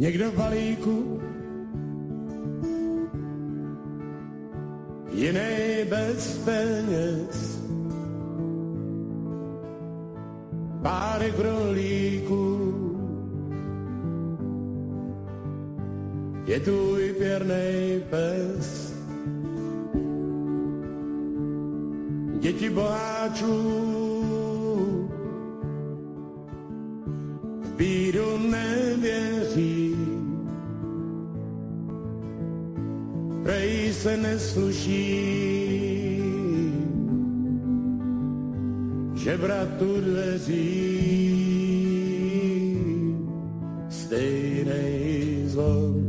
někdo v balíku, jiný bez peněz, párek rolíků, je tvůj pěrnej pes. Děti boháčů v bídu nevěří, prej se nesluší žebratu dveří, stejnej zvon.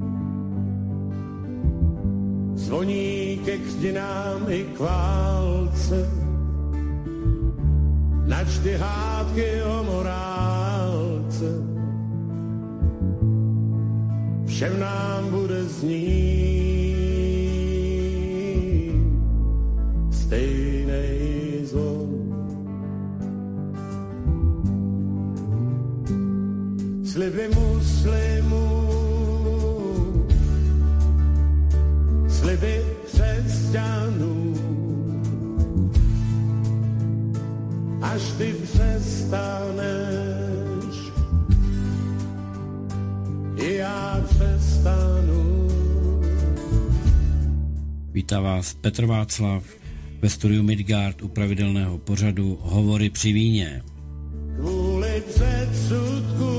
Zvoní ke křtinám i k válce, načty hádky o morálce, všem nám bude znít stejnej zvon. Sliby muslimů, sliby křesťanů, až ty přestaneš, i já přestanu. Vítá vás Petr Václav ve studiu Midgard u pravidelného pořadu Hovory při víně. Kvůli předsudku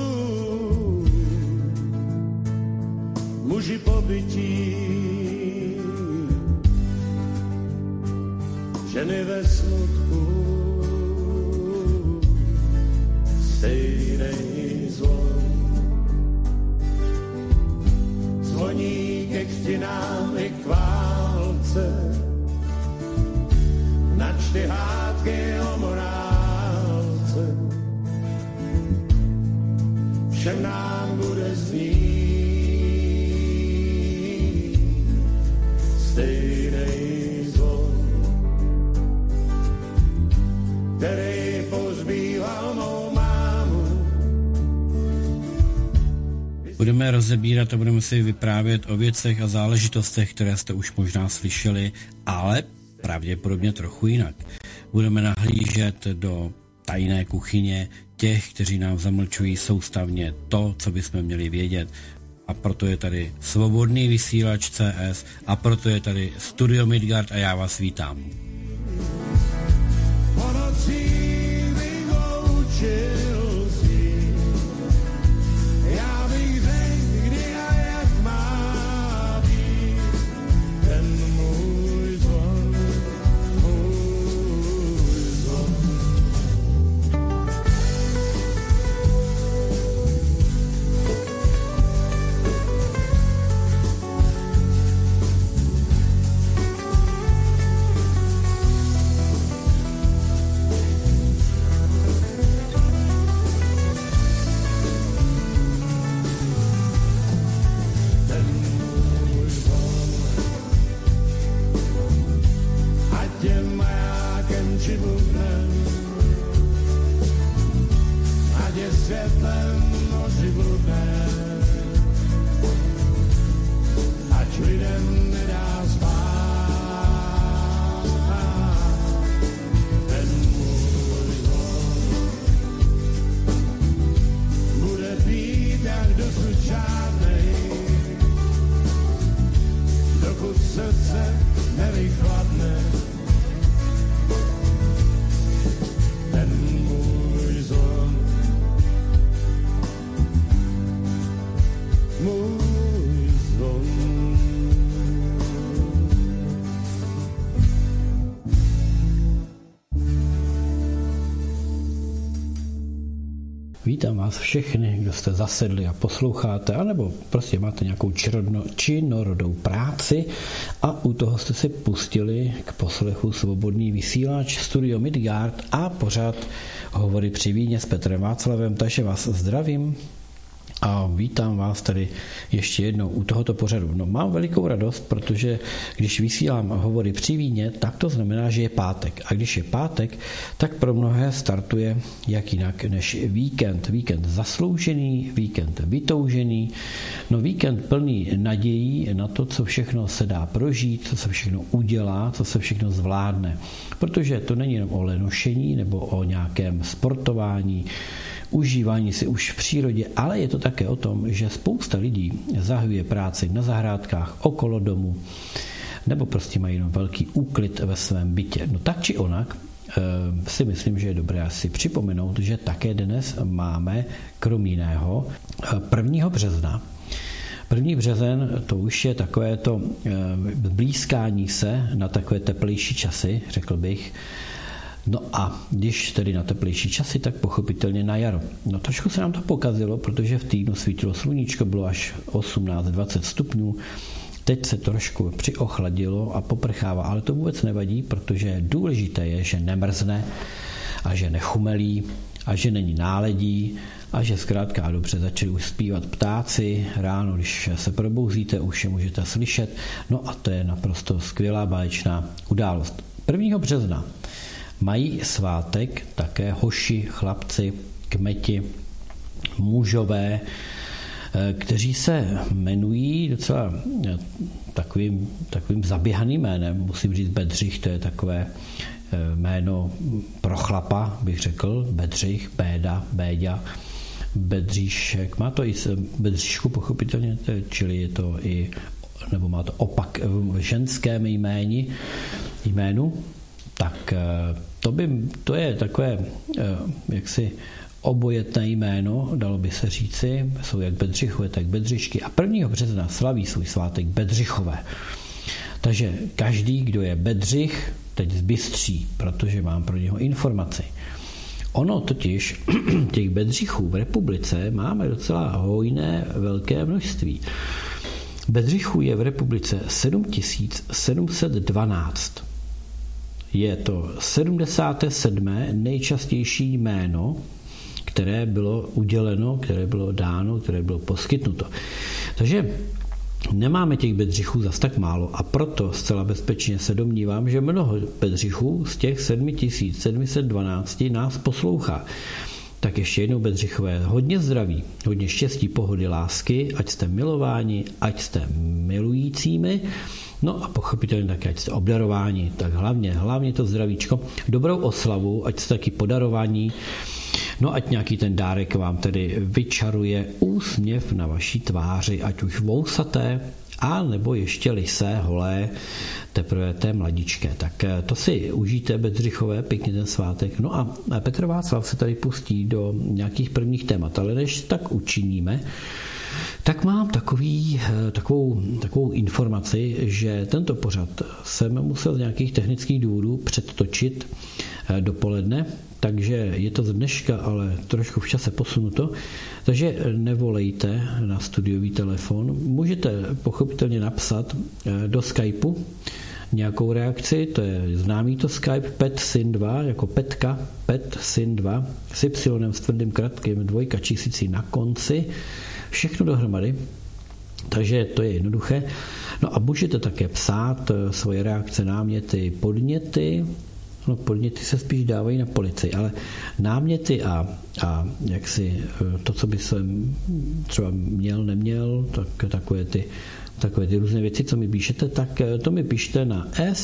muži pobytí, ženy ve smutku, stejnej zvon. Zvoní ke křtinám i k válce, načty hádky o morálce, všem nám bude znít stejnej zvon, který pozbýval mou mámu. Budeme rozebírat a budeme si vyprávět o věcech a záležitostech, které jste už možná slyšeli, ale pravděpodobně trochu jinak. Budeme nahlížet do tajné kuchyně těch, kteří nám zamlčují soustavně to, co bychom měli vědět. A proto je tady Svobodný vysílač CS a proto je tady Studio Midgard a já vás vítám. Vítám vás všechny, kdo jste zasedli a posloucháte, anebo prostě máte nějakou činorodou práci a u toho jste si pustili k poslechu Svobodný vysílač Studio Midgard a pořád Hovory při víně s Petrem Václavem, takže vás zdravím A vítám vás tady ještě jednou u tohoto pořadu. No, mám velikou radost, protože když vysílám hovory při víně, tak to znamená, že je pátek. A když je pátek, tak pro mnohé startuje jak jinak než víkend. Víkend zasloužený, víkend vytoužený, no víkend plný nadějí na to, co všechno se dá prožít, co se všechno udělá, co se všechno zvládne. Protože to není jenom o lenošení nebo o nějakém sportování, užívání si už v přírodě, ale je to také o tom, že spousta lidí zahajuje práci na zahrádkách, okolo domu, nebo prostě mají jenom velký úklid ve svém bytě. No tak či onak si myslím, že je dobré si připomenout, že také dnes máme krom jiného 1. března. 1. březen to už je takové to blízkání se na takové teplejší časy, řekl bych. No a když tedy na teplejší časy, tak pochopitelně na jaro. No trošku se nám to pokazilo, protože v týdnu svítilo sluníčko, bylo až 18-20 stupňů. Teď se trošku přiochladilo a poprchává, ale to vůbec nevadí, protože důležité je, že nemrzne a že nechumelí a že není náledí a že zkrátka a dobře začali už zpívat ptáci. Ráno, když se probouzíte, už je můžete slyšet. No a to je naprosto skvělá báječná událost. 1. března mají svátek také hoši, chlapci, kmeti, mužové, kteří se jmenují docela takovým zaběhaným jménem. Musím říct Bedřich, to je takové jméno pro chlapa, bych řekl. Bedřich, Béda, Béďa, Bedříšek. Má to i Bedříšku pochopitelně, čili je to i, nebo má to opak v ženském jménu. Tak to je takové jaksi obojetné jméno, dalo by se říci, jsou jak Bedřichové, tak Bedřišky a 1. března slaví svůj svátek Bedřichové. Takže každý, kdo je Bedřich, teď zbystří, protože mám pro něho informaci. Ono totiž těch Bedřichů v republice máme docela hojné velké množství. Bedřichů je v republice 7712. Je to 77. nejčastější jméno, které bylo uděleno, které bylo dáno, které bylo poskytnuto. Takže nemáme těch Bedřichů zas tak málo a proto zcela bezpečně se domnívám, že mnoho Bedřichů z těch 7712 nás poslouchá. Tak ještě jednou Bedřichové, hodně zdraví, hodně štěstí, pohody, lásky, ať jste milováni, ať jste milujícími, no a pochopitelně také, ať jste obdarováni, tak hlavně to zdravíčko, dobrou oslavu, ať jste taky podarovaní, no ať nějaký ten dárek vám tedy vyčaruje úsměv na vaší tváři, ať už vousaté, a nebo ještě lisé, holé, teprve té mladičké. Tak to si užijte, Bedřichové, pěkně ten svátek. No a Petr Václav se tady pustí do nějakých prvních témat, ale než tak učiníme, tak mám takovou informaci, že tento pořad jsem musel z nějakých technických důvodů předtočit dopoledne, takže je to z dneška, ale trošku v čase posunuto, takže nevolejte na studiový telefon. Můžete pochopitelně napsat do Skypeu nějakou reakci, to je známý to Skype, PetSyn2, jako Petka, PetSyn2, s Y s tvrdým kratkým, 2 číslicí na konci, všechno dohromady, takže to je jednoduché. No a můžete také psát svoje reakce, náměty, podněty. No, podněty se spíš dávají na policii, ale náměty a jaksi to, co by jsem třeba měl, neměl, tak takové ty různé věci, co mi píšete, tak to mi píšte na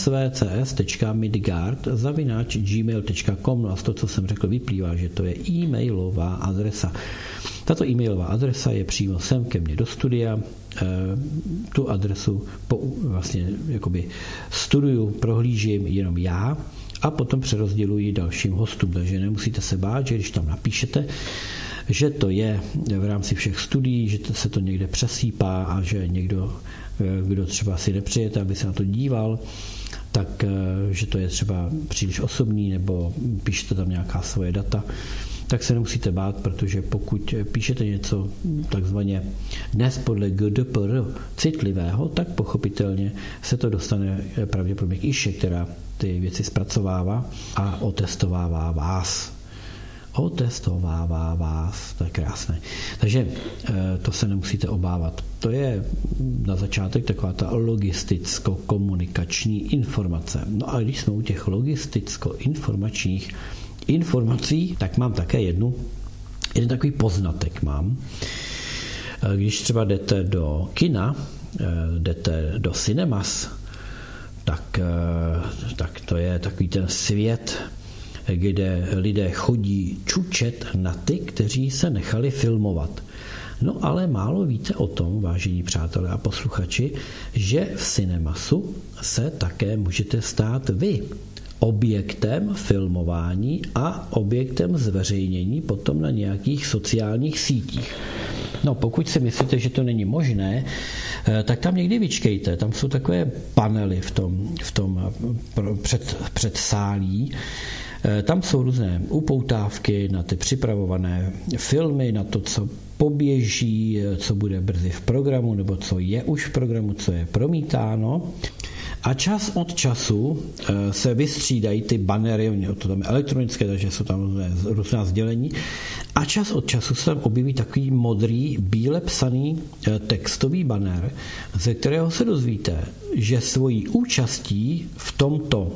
svcs.midgard@gmail.com. No a z toho, co jsem řekl, vyplývá, že to je e-mailová adresa. Tato e-mailová adresa je přímo sem ke mně do studia. Tu adresu vlastně jakoby studuju, prohlížím jenom já a potom přerozděluji dalším hostům, takže nemusíte se bát, že když tam napíšete, že to je v rámci všech studií, že se to někde přesýpá a že někdo, kdo třeba si nepřejete, aby se na to díval, tak že to je třeba příliš osobní nebo píšete tam nějaká svoje data, tak se nemusíte bát, protože pokud píšete něco takzvaně dnes podle GDPR citlivého, tak pochopitelně se to dostane pravděpodobně k IŠE, která ty věci zpracovává a otestovává vás. otestovává vás, to je krásné. Takže to se nemusíte obávat. To je na začátek taková ta logisticko-komunikační informace. No a když jsme u těch logisticko-informačních informací, tak mám také jeden takový poznatek mám. Když třeba jdete do kina, jdete do cinemas, tak to je takový ten svět, kde lidé chodí čučet na ty, kteří se nechali filmovat. No ale málo víte o tom, vážení přátelé a posluchači, že v cinemasu se také můžete stát vy objektem filmování a objektem zveřejnění potom na nějakých sociálních sítích. No pokud si myslíte, že to není možné, tak tam někdy vyčkejte. Tam jsou takové panely v tom předsálí. Tam jsou různé upoutávky na ty připravované filmy, na to, co poběží, co bude brzy v programu, nebo co je už v programu, co je promítáno. A čas od času se vystřídají ty bannery, to tam je elektronické, takže jsou tam různá sdělení. A čas od času se tam objeví takový modrý, bíle psaný textový banner, ze kterého se dozvíte, že svojí účastí v tomto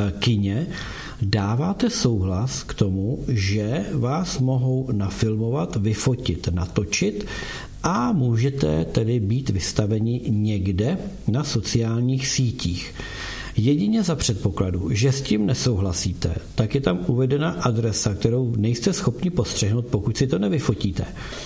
kině dáváte souhlas k tomu, že vás mohou nafilmovat, vyfotit, natočit a můžete tedy být vystaveni někde na sociálních sítích. Jedině za předpokladu, že s tím nesouhlasíte, tak je tam uvedena adresa, kterou nejste schopni postřehnout, pokud si to nevyfotíte.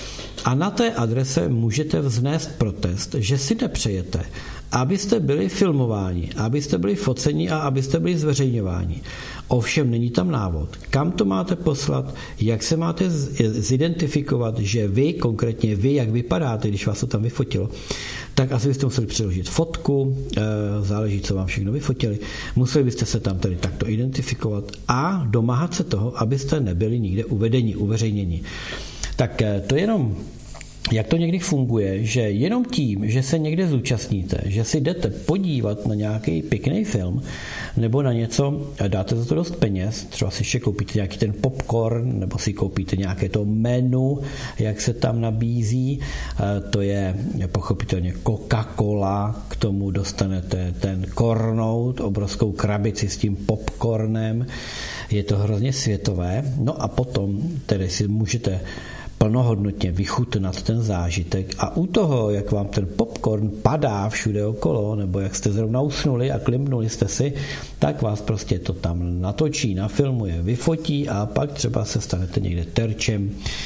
A na té adrese můžete vznést protest, že si nepřejete, abyste byli filmováni, abyste byli foceni a abyste byli zveřejňováni. Ovšem není tam návod, kam to máte poslat, jak se máte zidentifikovat, že vy, konkrétně vy, jak vypadáte, když vás to tam vyfotilo, tak asi byste museli přiložit fotku, záleží, co vám všechno vyfotili, museli byste se tam tedy takto identifikovat a domáhat se toho, abyste nebyli nikde uvedeni, uveřejněni. Tak to jenom, jak to někdy funguje, že jenom tím, že se někde zúčastníte, že si jdete podívat na nějaký pěkný film nebo na něco, dáte za to dost peněz, třeba si ještě koupíte nějaký ten popcorn nebo si koupíte nějaké to menu, jak se tam nabízí, to je pochopitelně Coca-Cola, k tomu dostanete ten kornout, obrovskou krabici s tím popcornem, je to hrozně světové, no a potom tedy si můžete plnohodnotně vychutnat ten zážitek a u toho, jak vám ten popcorn padá všude okolo, nebo jak jste zrovna usnuli a klimbnuli jste si, tak vás prostě to tam natočí, nafilmuje, vyfotí a pak třeba se stanete někde terčem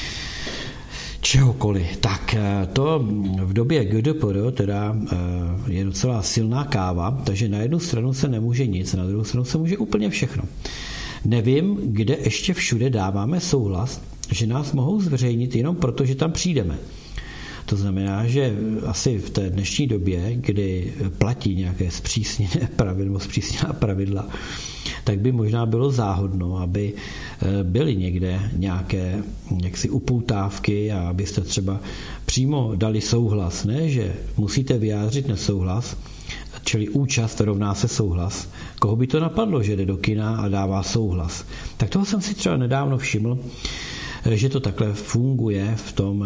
čehokoliv. Tak to v době GDPR teda je docela silná káva, takže na jednu stranu se nemůže nic, na druhou stranu se může úplně všechno. Nevím, kde ještě všude dáváme souhlas, že nás mohou zveřejnit jenom proto, že tam přijdeme. To znamená, že asi v té dnešní době, kdy platí nějaké zpřísněné pravidla, tak by možná bylo záhodno, aby byly někde nějaké jaksi upoutávky a abyste třeba přímo dali souhlas. Ne, že musíte vyjádřit nesouhlas, čili účast rovná se souhlas. Koho by to napadlo, že jde do kina a dává souhlas? Tak toho jsem si třeba nedávno všiml, že to takhle funguje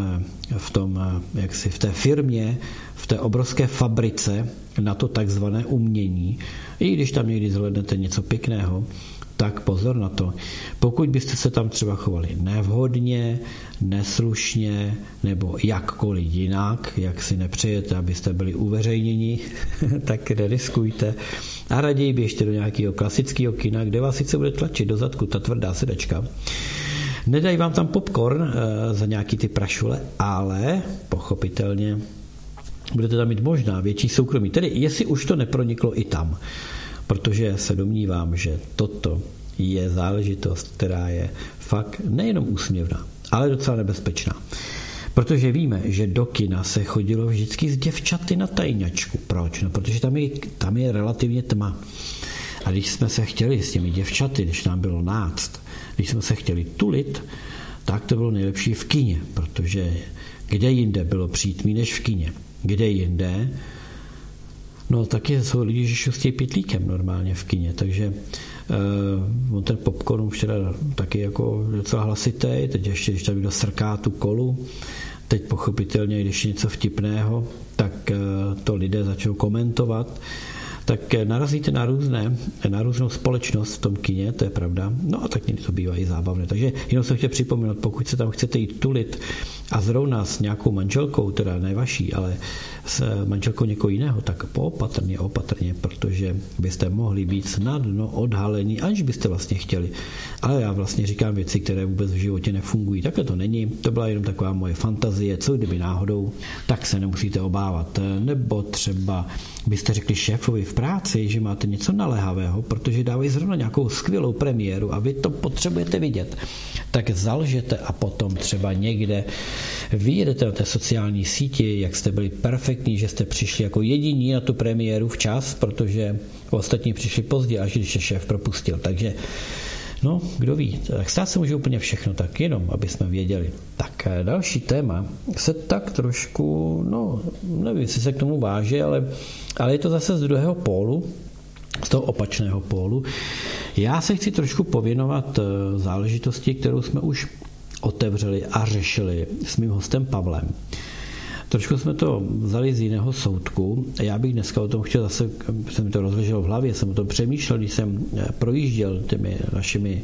v té firmě, v té obrovské fabrice na to takzvané umění. I když tam někdy zhlédnete něco pěkného, tak pozor na to. Pokud byste se tam třeba chovali nevhodně, neslušně nebo jakkoliv jinak, jak si nepřejete, abyste byli uveřejněni, tak neriskujte a raději běžte do nějakého klasického kina, kde vás sice bude tlačit do zadku ta tvrdá sedačka. Nedají vám tam popcorn za nějaký ty prašule, ale pochopitelně budete tam mít možná větší soukromí. Tedy jestli už to neproniklo i tam, protože se domnívám, že toto je záležitost, která je fakt nejenom úsměvná, ale docela nebezpečná. Protože víme, že do kina se chodilo vždycky s děvčaty na tajňačku. Proč? No, protože tam je relativně tma. A když jsme se chtěli s těmi děvčaty, když nám bylo náct, když jsme se chtěli tulit, tak to bylo nejlepší v kině, protože kde jinde bylo přítmí než v kině. Kde jinde? No taky jsou lidi, že šustějí pytlíkem normálně v kině, takže On ten popcorn už teda taky jako docela hlasitý, teď ještě, když tam někdo srká tu kolu, teď pochopitelně, když je něco vtipného, tak to lidé začnou komentovat, tak narazíte na různou společnost v tom kině, to je pravda, no a tak někdy to bývá i zábavné. Takže jenom jsem chtěl připomenout, pokud se tam chcete jít tulit a zrovna s nějakou manželkou, teda ne vaší, ale s manželkou někoho jiného, tak opatrně, protože byste mohli být snadno odhalení, aniž byste vlastně chtěli. Ale já vlastně říkám věci, které vůbec v životě nefungují. Takhle to není, to byla jenom taková moje fantazie, co kdyby náhodou, tak se nemusíte obávat. Nebo třeba byste řekli šéfovi v práci, že máte něco naléhavého, protože dávají zrovna nějakou skvělou premiéru a vy to potřebujete vidět, tak zalžete a potom třeba někde vyjedete na té sociální síti, jak jste byli perfektní, že jste přišli jako jediní na tu premiéru včas, protože ostatní přišli pozdě, až když je šéf propustil. Takže no, kdo ví, tak stát se může úplně všechno, tak jenom, aby jsme věděli. Tak další téma se tak trošku, no, nevím, jestli se k tomu váží, ale je to zase z druhého pólu, z toho opačného pólu. Já se chci trošku pověnovat záležitosti, kterou jsme už otevřeli a řešili s mým hostem Pavlem. Trošku jsme to vzali z jiného soudku. Já bych dneska o tom chtěl zase, jsem mi to rozleželo v hlavě, jsem o tom přemýšlel, když jsem projížděl těmi našimi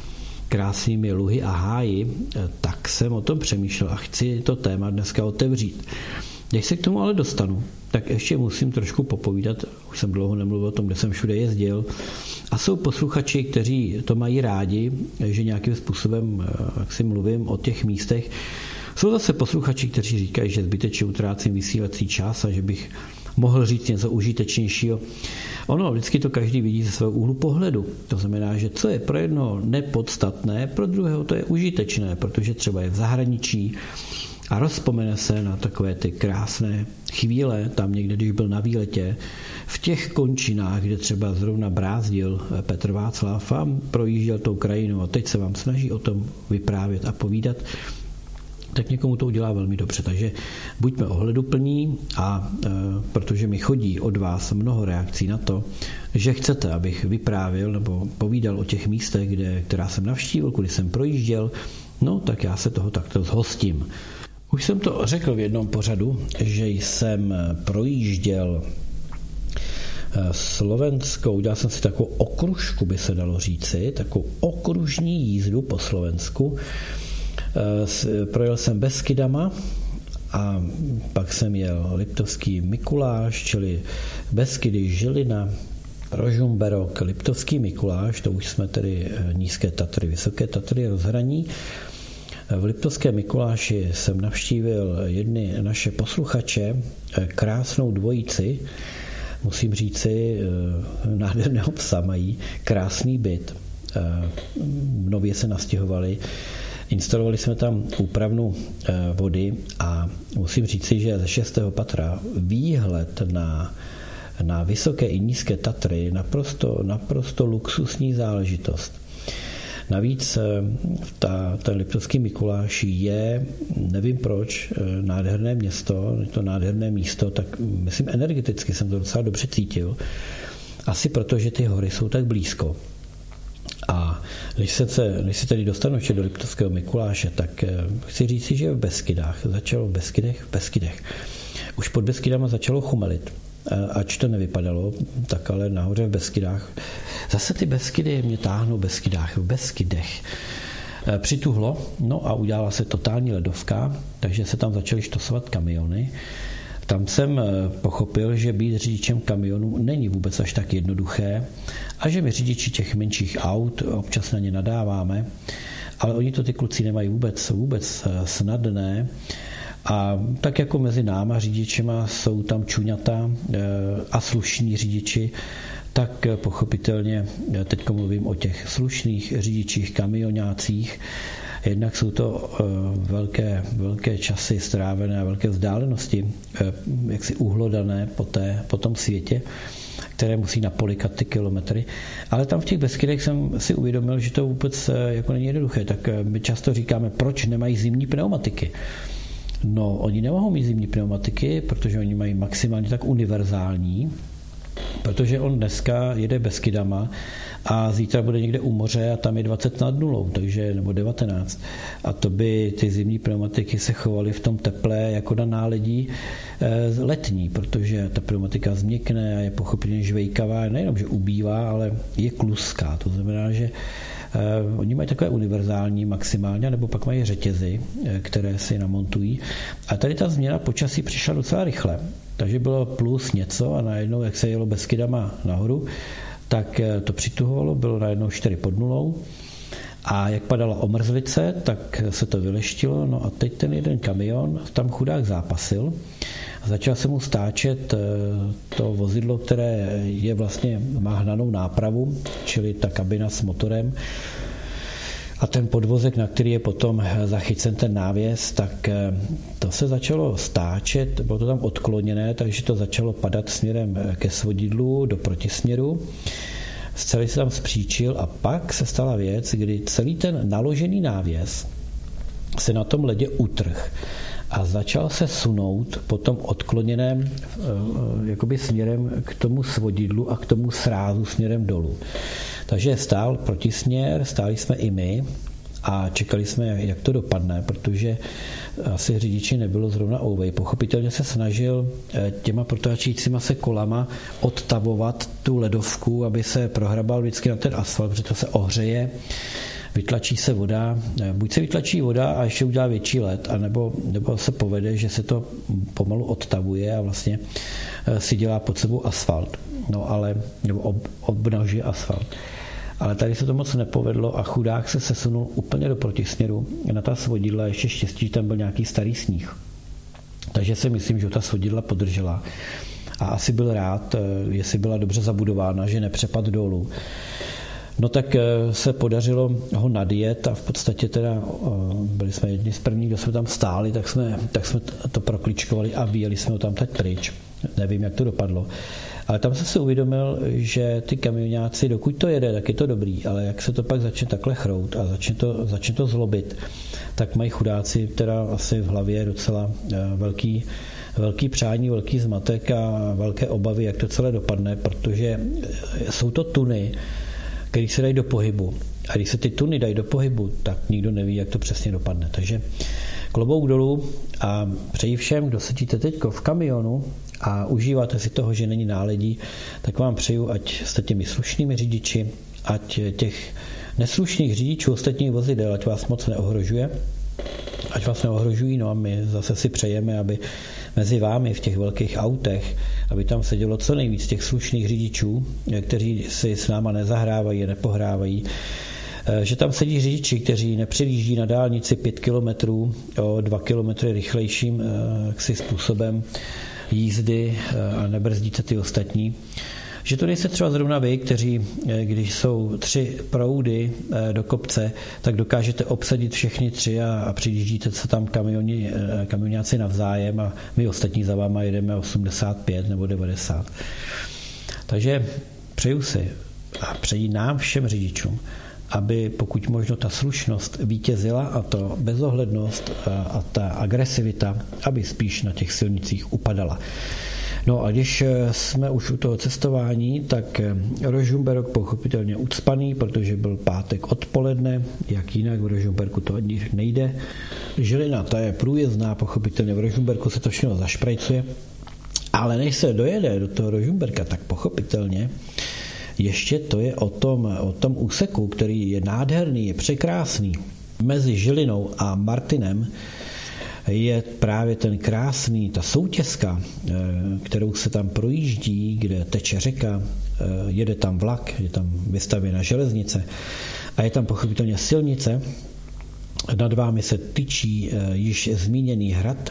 krásnými luhy a háji, tak jsem o tom přemýšlel a chci to téma dneska otevřít. Když se k tomu ale dostanu, tak ještě musím trošku popovídat, už jsem dlouho nemluvil o tom, kde jsem všude jezdil, a jsou posluchači, kteří to mají rádi, že nějakým způsobem, jak si mluvím o těch místech. Jsou zase posluchači, kteří říkají, že zbytečně utrácím vysílací čas a že bych mohl říct něco užitečnějšího. Ono, vždycky to každý vidí ze svého úhlu pohledu. To znamená, že co je pro jednoho nepodstatné, pro druhého to je užitečné, protože třeba je v zahraničí a rozpomene se na takové ty krásné chvíle, tam někde, když byl na výletě, v těch končinách, kde třeba zrovna brázdil Petr Václav a projížděl tou krajinou a teď se vám snaží o tom vyprávět a povídat, tak někomu to udělá velmi dobře. Takže buďme ohleduplní a protože mi chodí od vás mnoho reakcí na to, že chcete, abych vyprávěl nebo povídal o těch místech, která jsem navštívil, kudy jsem projížděl, no tak já se toho takto zhostím. Už jsem to řekl v jednom pořadu, že jsem projížděl Slovenskou, udělal jsem si takovou okružku, by se dalo říci, takovou okružní jízdu po Slovensku. Projel jsem Beskydama a pak jsem jel Liptovský Mikuláš, čili Beskydy, Žilina, Rožumberok, Liptovský Mikuláš, to už jsme tedy nízké Tatry, vysoké Tatry, rozhraní. V Liptovském Mikuláši jsem navštívil jedny naše posluchače, krásnou dvojici, musím říci, nádherného psa mají, krásný byt. Nově se nastěhovali, instalovali jsme tam úpravnu vody a musím říci, že ze 6. patra výhled na vysoké i nízké Tatry naprosto luxusní záležitost. Navíc ten Liptovský Mikuláš je, nevím proč, nádherné město, to nádherné místo, tak myslím energeticky jsem to docela dobře cítil. Asi proto, že ty hory jsou tak blízko. A když se tedy dostanu ještě do Liptovského Mikuláše, tak chci říci, že v Beskydách, začalo v Beskydech. Už pod Beskydama začalo chumelit. Ač to nevypadalo, tak ale nahoře v Beskydách. Zase ty Beskydy mě táhnou v Beskydech. Přituhlo, no a udělala se totální ledovka, takže se tam začaly štosovat kamiony. Tam jsem pochopil, že být řidičem kamionu není vůbec až tak jednoduché a že my řidiči těch menších aut občas na ně nadáváme, ale oni to ty kluci nemají vůbec snadné. A tak jako mezi náma řidičema jsou tam čuňata a slušní řidiči, tak pochopitelně teď mluvím o těch slušných řidičích, kamionácích. Jednak jsou to velké časy strávené a velké vzdálenosti, jaksi uhlodané po tom světě, které musí napolikat ty kilometry. Ale tam v těch Beskydech jsem si uvědomil, že to vůbec jako není jednoduché. Tak my často říkáme, proč nemají zimní pneumatiky. No, oni nemohou mít zimní pneumatiky, protože oni mají maximálně tak univerzální Protože on dneska jede Beskydama a zítra bude někde u moře a tam je 20 nad nulou, takže, nebo 19. A to by ty zimní pneumatiky se chovaly v tom teple jako na náledí letní, protože ta pneumatika změkne a je pochopitelně žvejkavá, nejenom, že ubývá, ale je kluská. To znamená, že oni mají takové univerzální maximálně, nebo pak mají řetězy, které si namontují. A tady ta změna počasí přišla docela rychle. Takže bylo plus něco a najednou, jak se jelo Beskydama nahoru, tak to přituhovalo, bylo najednou 4 pod nulou a jak padala omrzlice, tak se to vyleštilo. No a teď ten jeden kamion tam chudák zápasil a začal se mu stáčet to vozidlo, které je vlastně, má hnanou nápravu, čili ta kabina s motorem, a ten podvozek, na který je potom zachycen ten návěs, tak to se začalo stáčet, bylo to tam odkloněné, takže to začalo padat směrem ke svodidlu do protisměru. Celý se tam zpříčil a pak se stala věc, kdy celý ten naložený návěs se na tom ledě utrhl a začal se sunout po tom odkloněném jakoby směrem k tomu svodidlu a k tomu srázu směrem dolů. Takže stál protisměr, stáli jsme i my a čekali jsme, jak to dopadne, protože asi řidiči nebylo zrovna ouvej. Pochopitelně se snažil těma protáčícíma se kolama odtavovat tu ledovku, aby se prohrabal vždycky na ten asfalt, protože to se ohřeje, vytlačí se voda, buď se vytlačí voda a ještě udělá větší led, anebo se povede, že se to pomalu odtavuje a vlastně si dělá pod sebou asfalt, no ale, nebo obnaží asfalt. Ale tady se to moc nepovedlo a chudák se sesunul úplně do protisměru na ta svodidla, ještě štěstí, že tam byl nějaký starý sníh. Takže si myslím, že ta svodidla podržela a asi byl rád, jestli byla dobře zabudována, že nepřepadl dolů. No tak se podařilo ho nadjet a v podstatě teda byli jsme jedni z prvních, kdo jsme tam stáli, tak jsme to prokličkovali a vyjeli jsme ho tam teď pryč. Nevím, jak to dopadlo. Ale tam jsem si uvědomil, že ty kamionáci, dokud to jede, tak je to dobrý, ale jak se to pak začne takhle chrout a začne to zlobit, tak mají chudáci teda asi v hlavě docela velký přání, velký zmatek a velké obavy, jak to celé dopadne, protože jsou to tuny, které se dají do pohybu. A když se ty tuny dají do pohybu, tak nikdo neví, jak to přesně dopadne. Takže klobouk dolů a přeji všem, kdo sedíte teď v kamionu a užíváte si toho, že není náledí, tak vám přeju, ať jste těmi slušnými řidiči, ať těch neslušných řidičů ostatních vozidel, ať vás moc neohrožuje, ať vás neohrožují, no a my zase si přejeme, aby mezi vámi v těch velkých autech, aby tam sedělo co nejvíc těch slušných řidičů, kteří si s náma nezahrávají, nepohrávají, že tam sedí řidiči, kteří nepřelíží na dálnici 5 kilometrů o 2 kilometry rychlejším způsobem jízdy a nebrzdíte ty ostatní. Že to nejste třeba zrovna vy, kteří, když jsou 3 proudy do kopce, tak dokážete obsadit všechny 3 a přijíždíte se tam kamionáci navzájem a my ostatní za váma jedeme 85 nebo 90. Takže přeju si a přeji nám všem řidičům, aby pokud možno ta slušnost vítězila a to bezohlednost a ta agresivita, aby spíš na těch silnicích upadala. No a když jsme už u toho cestování, tak Rožmberok pochopitelně ucpaný, protože byl pátek odpoledne, jak jinak v Rožmberku to nejde. Žilina, ta je průjezdná, pochopitelně v Rožmberku se to všechno zašprajcuje, ale než se dojede do toho Rožmberka, tak pochopitelně ještě to je o tom úseku, který je nádherný, je překrásný. Mezi Žilinou a Martinem je právě ta soutězka, kterou se tam projíždí, kde teče řeka, jede tam vlak, je tam vystavěna železnice a je tam pochopitelně silnice. Nad vámi se tyčí již zmíněný hrad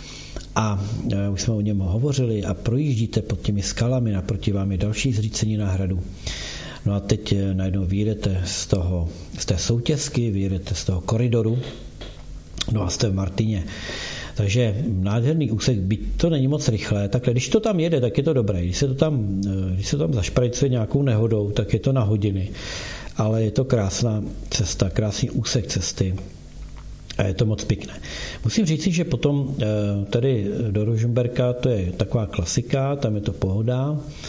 a už jsme o něm hovořili a projíždíte pod těmi skalami, naproti vám je další zřícenina hradu. No a teď najednou vyjedete z té soutězky, vyjedete z toho koridoru, no a jste v Martině. Takže nádherný úsek, byť to není moc rychlé, takhle, když to tam jede, tak je to dobré. Když se to tam zašprajcuje nějakou nehodou, tak je to na hodiny. Ale je to krásná cesta, krásný úsek cesty a je to moc pěkné. Musím říct, že potom tady do Rožmberka to je taková klasika, tam je to pohoda,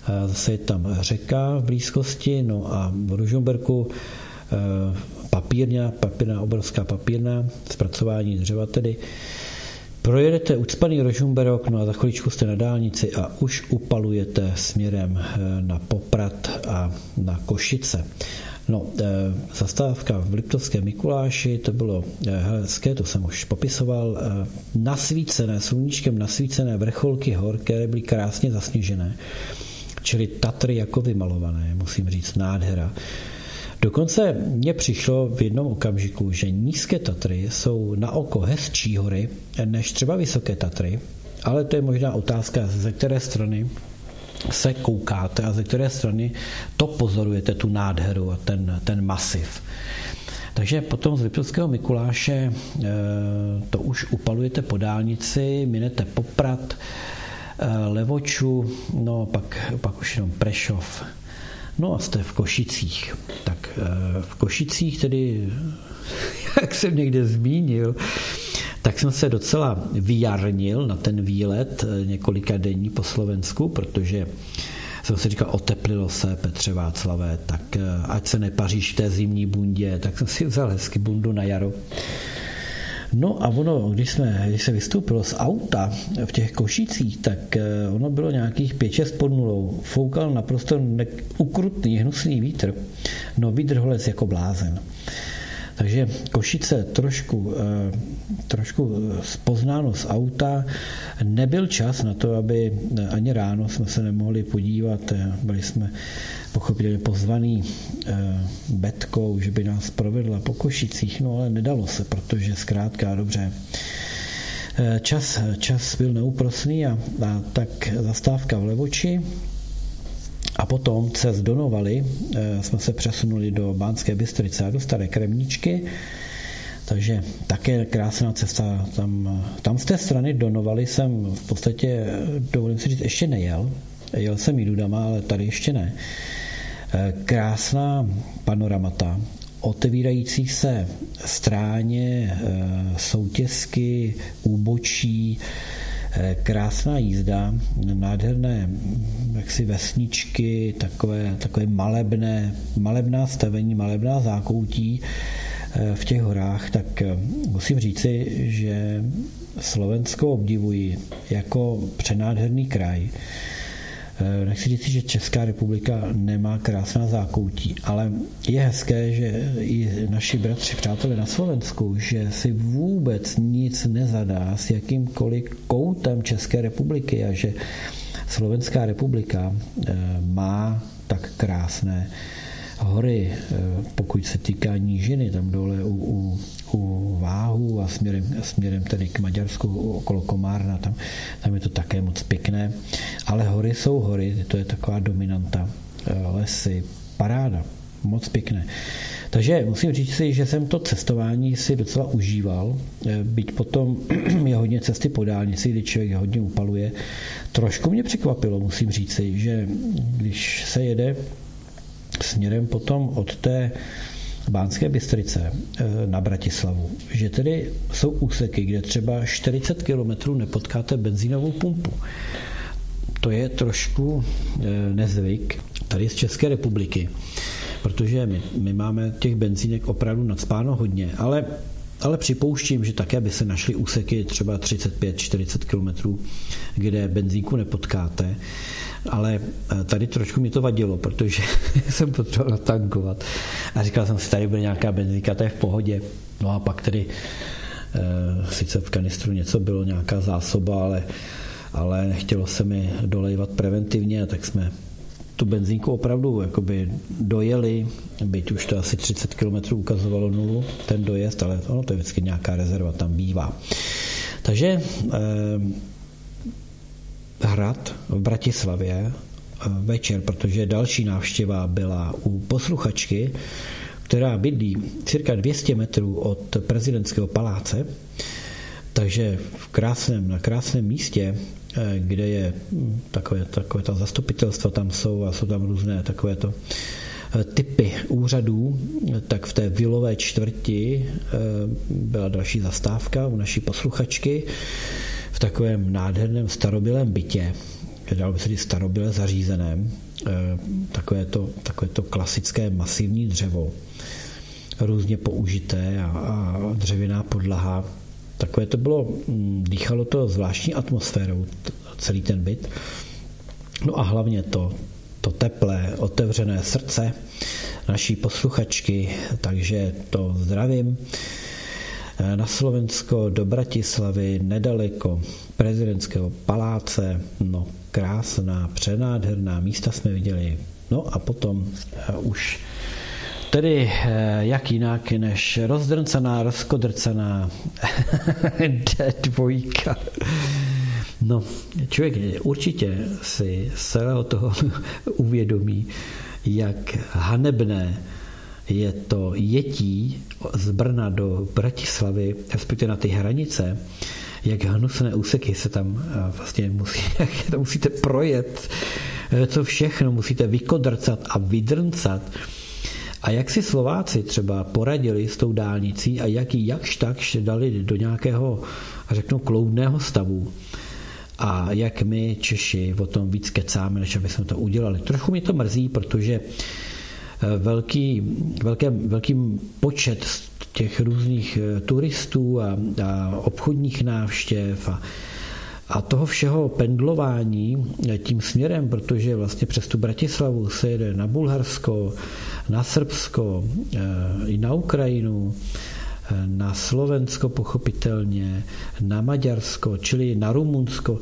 Zase je tam řeka v blízkosti, no a v Ružomberku papírna, obrovská papírna, zpracování dřeva tedy. Projedete ucpaný Rožmberok, no a za chviličku jste na dálnici a už upalujete směrem na Poprad a na Košice. No, zastávka v Liptovském Mikuláši, to bylo hezké, to jsem už popisoval, nasvícené, sluníčkem nasvícené vrcholky hor, které byly krásně zasněžené, čili Tatry jako vymalované, musím říct, nádhera. Dokonce mně přišlo v jednom okamžiku, že nízké Tatry jsou na oko hezčí hory než třeba vysoké Tatry, ale to je možná otázka, ze které strany se koukáte a ze které strany to pozorujete, tu nádheru a ten masiv. Takže potom z Liptovského Mikuláše to už upalujete po dálnici, minete Poprad, Levoču, no pak už jenom Prešov. No a jste v Košicích. Tak v Košicích tedy, jak jsem někde zmínil, tak jsem se docela vyjarnil na ten výlet několika denní po Slovensku, protože jsem si říkal, oteplilo se, Petře Václavé, tak ať se nepaříš v té zimní bundě, tak jsem si vzal hezky bundu na jaro. No a ono, když se vystoupilo z auta v těch Košicích, tak ono bylo nějakých 5-6 pod nulou. Foukal naprosto ukrutný, hnusný vítr. No vydrholec jako blázen. Takže Košice trošku spoznáno z auta. Nebyl čas na to, aby ani ráno jsme se nemohli podívat. Byli jsme pochopitelně pozvaný Betkou, že by nás provedla po Košicích, no ale nedalo se, protože zkrátka dobře. Čas byl neúprosný a tak zastávka v Levoči. A potom přes Donovaly jsme se přesunuli do Banské Bystrice a do Staré Kremničky. Takže také krásná cesta. Tam z té strany Donovaly jsem v podstatě, dovolím si říct, ještě nejel. Jel jsem Jidudama, ale tady ještě ne. Krásná panoramata, otevírající se stráně, soutěsky, úbočí, krásná jízda, nádherné jaksi vesničky, takové malebná stavení, malebná zákoutí v těch horách, tak musím říci, že Slovensko obdivuji jako přenádherný kraj. Nechci říct, že Česká republika nemá krásná zákoutí, ale je hezké, že i naši bratři, přátelé na Slovensku, že si vůbec nic nezadá s jakýmkoliv koutem České republiky a že Slovenská republika má tak krásné hory, pokud se týká nížiny, tam dole u Váhu a směrem tedy k Maďarsku okolo Komárna, tam je to také moc pěkné, ale hory jsou hory, to je taková dominanta, lesy, paráda, moc pěkné. Takže musím říct si, že jsem to cestování si docela užíval, byť potom je hodně cesty po dálnici, kdy člověk hodně upaluje. Trošku mě překvapilo, musím říct si, že když se jede směrem potom od té Banské Bystrice na Bratislavu, že tedy jsou úseky, kde třeba 40 kilometrů nepotkáte benzínovou pumpu. To je trošku nezvyk tady z České republiky, protože my máme těch benzínek opravdu nacpáno hodně, ale připouštím, že také by se našly úseky třeba 35-40 kilometrů, kde benzínku nepotkáte, ale tady trošku mi to vadilo, protože jsem potřeboval natankovat a říkal jsem si, tady bude nějaká benzínka, to je v pohodě. No a pak tedy sice v kanistru něco bylo, nějaká zásoba, ale nechtělo se mi dolejvat preventivně, tak jsme tu benzínku opravdu jakoby dojeli, byť už to asi 30 km ukazovalo nulu, ten dojezd, ale ono to je vždycky nějaká rezerva, tam bývá. Takže hrad v Bratislavě večer, protože další návštěva byla u posluchačky, která bydlí cirka 200 metrů od prezidentského paláce, takže na krásném místě, kde je takové ta zastupitelstva tam jsou a jsou tam různé takovéto typy úřadů, tak v té vilové čtvrti byla další zastávka u naší posluchačky v takovém nádherném starobylém bytě, dalo by se říct starobyle zařízeném, takové to klasické masivní dřevo, různě použité a dřevěná podlaha. Takové to bylo, dýchalo to zvláštní atmosférou, celý ten byt. No a hlavně to teplé, otevřené srdce naší posluchačky, takže to zdravím. Na Slovensko do Bratislavy, nedaleko prezidentského paláce, no krásná, přenádherná místa jsme viděli. No a potom už tedy jak jinak než rozdrncaná, rozkodrcaná D2. No, člověk určitě si z celého toho uvědomí, jak hanebné je to jetí z Brna do Bratislavy, respektive na ty hranice, jak hnusné úseky se tam vlastně musíte projet, co všechno musíte vykodrcat a vydrncat. A jak si Slováci třeba poradili s tou dálnicí a jak ji jakž takž dali do nějakého, řeknu, kloudného stavu. A jak my Češi o tom víc kecáme, než aby jsme to udělali. Trochu mě to mrzí, protože velký počet těch různých turistů a obchodních návštěv a toho všeho pendlování tím směrem, protože vlastně přes tu Bratislavu se jede na Bulharsko, na Srbsko, i na Ukrajinu, na Slovensko pochopitelně, na Maďarsko, čili na Rumunsko.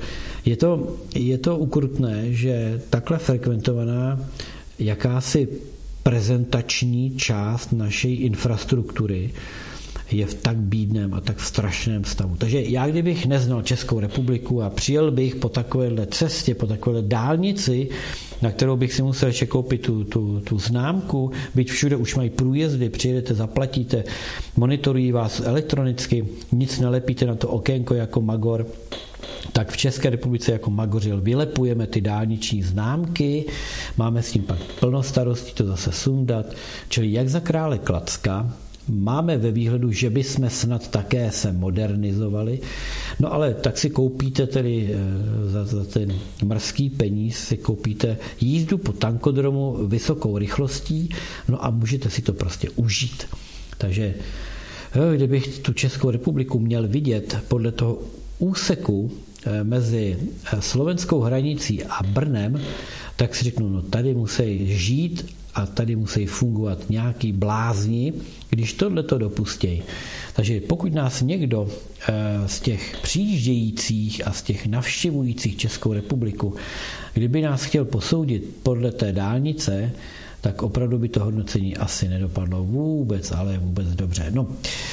Je to ukrutné, že takhle frekventovaná jakási prezentační část naší infrastruktury je v tak bídném a tak strašném stavu. Takže já, kdybych neznal Českou republiku a přijel bych po takovéhle cestě, po takovéhle dálnici, na kterou bych si musel ještě koupit tu známku, byť všude už mají průjezdy, přijedete, zaplatíte, monitorují vás elektronicky, nic nelepíte na to okénko jako magor, tak v České republice jako magořil vylepujeme ty dálniční známky, máme s tím pak plno starostí to zase sundat, čili jak za krále Klacka, máme ve výhledu, že bychom snad také se modernizovali, no ale tak si koupíte tedy za ten mrzký peníz, si koupíte jízdu po tankodromu vysokou rychlostí, no a můžete si to prostě užít. Takže kdybych tu Českou republiku měl vidět podle toho úseku mezi slovenskou hranicí a Brnem, tak si řeknu, no tady musí žít a tady musí fungovat nějaký blázni, když tohleto dopustějí. Takže pokud nás někdo z těch přijíždějících a z těch navštěvujících Českou republiku, kdyby nás chtěl posoudit podle té dálnice, tak opravdu by to hodnocení asi nedopadlo vůbec, ale vůbec dobře. No,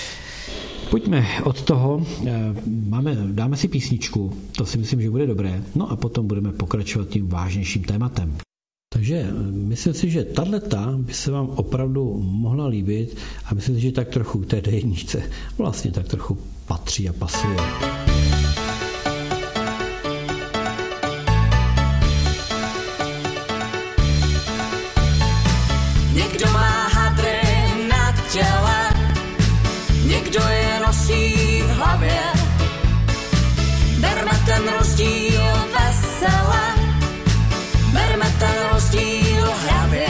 pojďme od toho, dáme si písničku, to si myslím, že bude dobré, no a potom budeme pokračovat tím vážnějším tématem. Takže myslím si, že tato by se vám opravdu mohla líbit a myslím si, že tak trochu té D1 vlastně tak trochu patří a pasuje. Někdo má hadry na těle, někdo je nosí v hlavě. Berme ten rozdíl vesele, berme ten rozdíl hravě.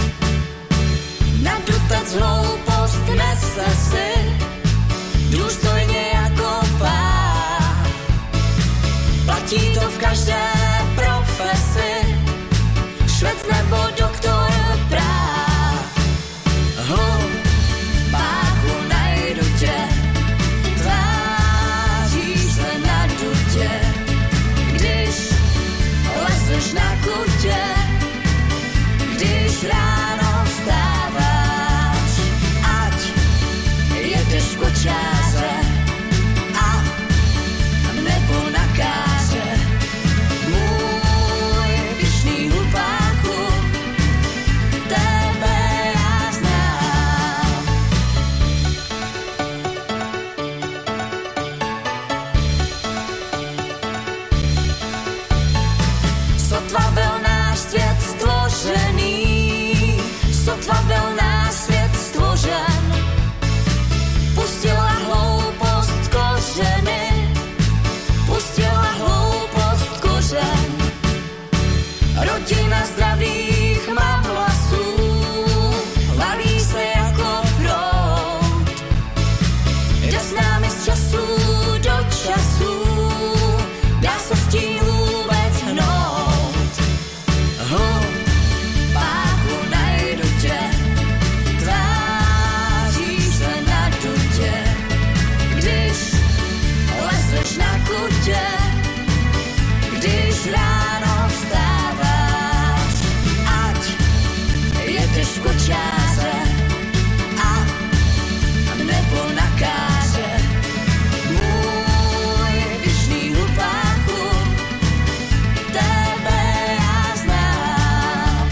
Nadutec hloupost nese si, důstojně jako pán. Platí to v každé profesi, švec nebo doktor práv. Hlupáku, najdu tě, tváříš se na dutě, když lezeš na kutě, když ráno vstáváš, ať jedeš v kočáře a nebo na káře. Můj pyšný hlupáku, když ráno vstáváš, ať je těžko čáře a nebo na káře. Můj vyšný hlupáku, tebe já znám,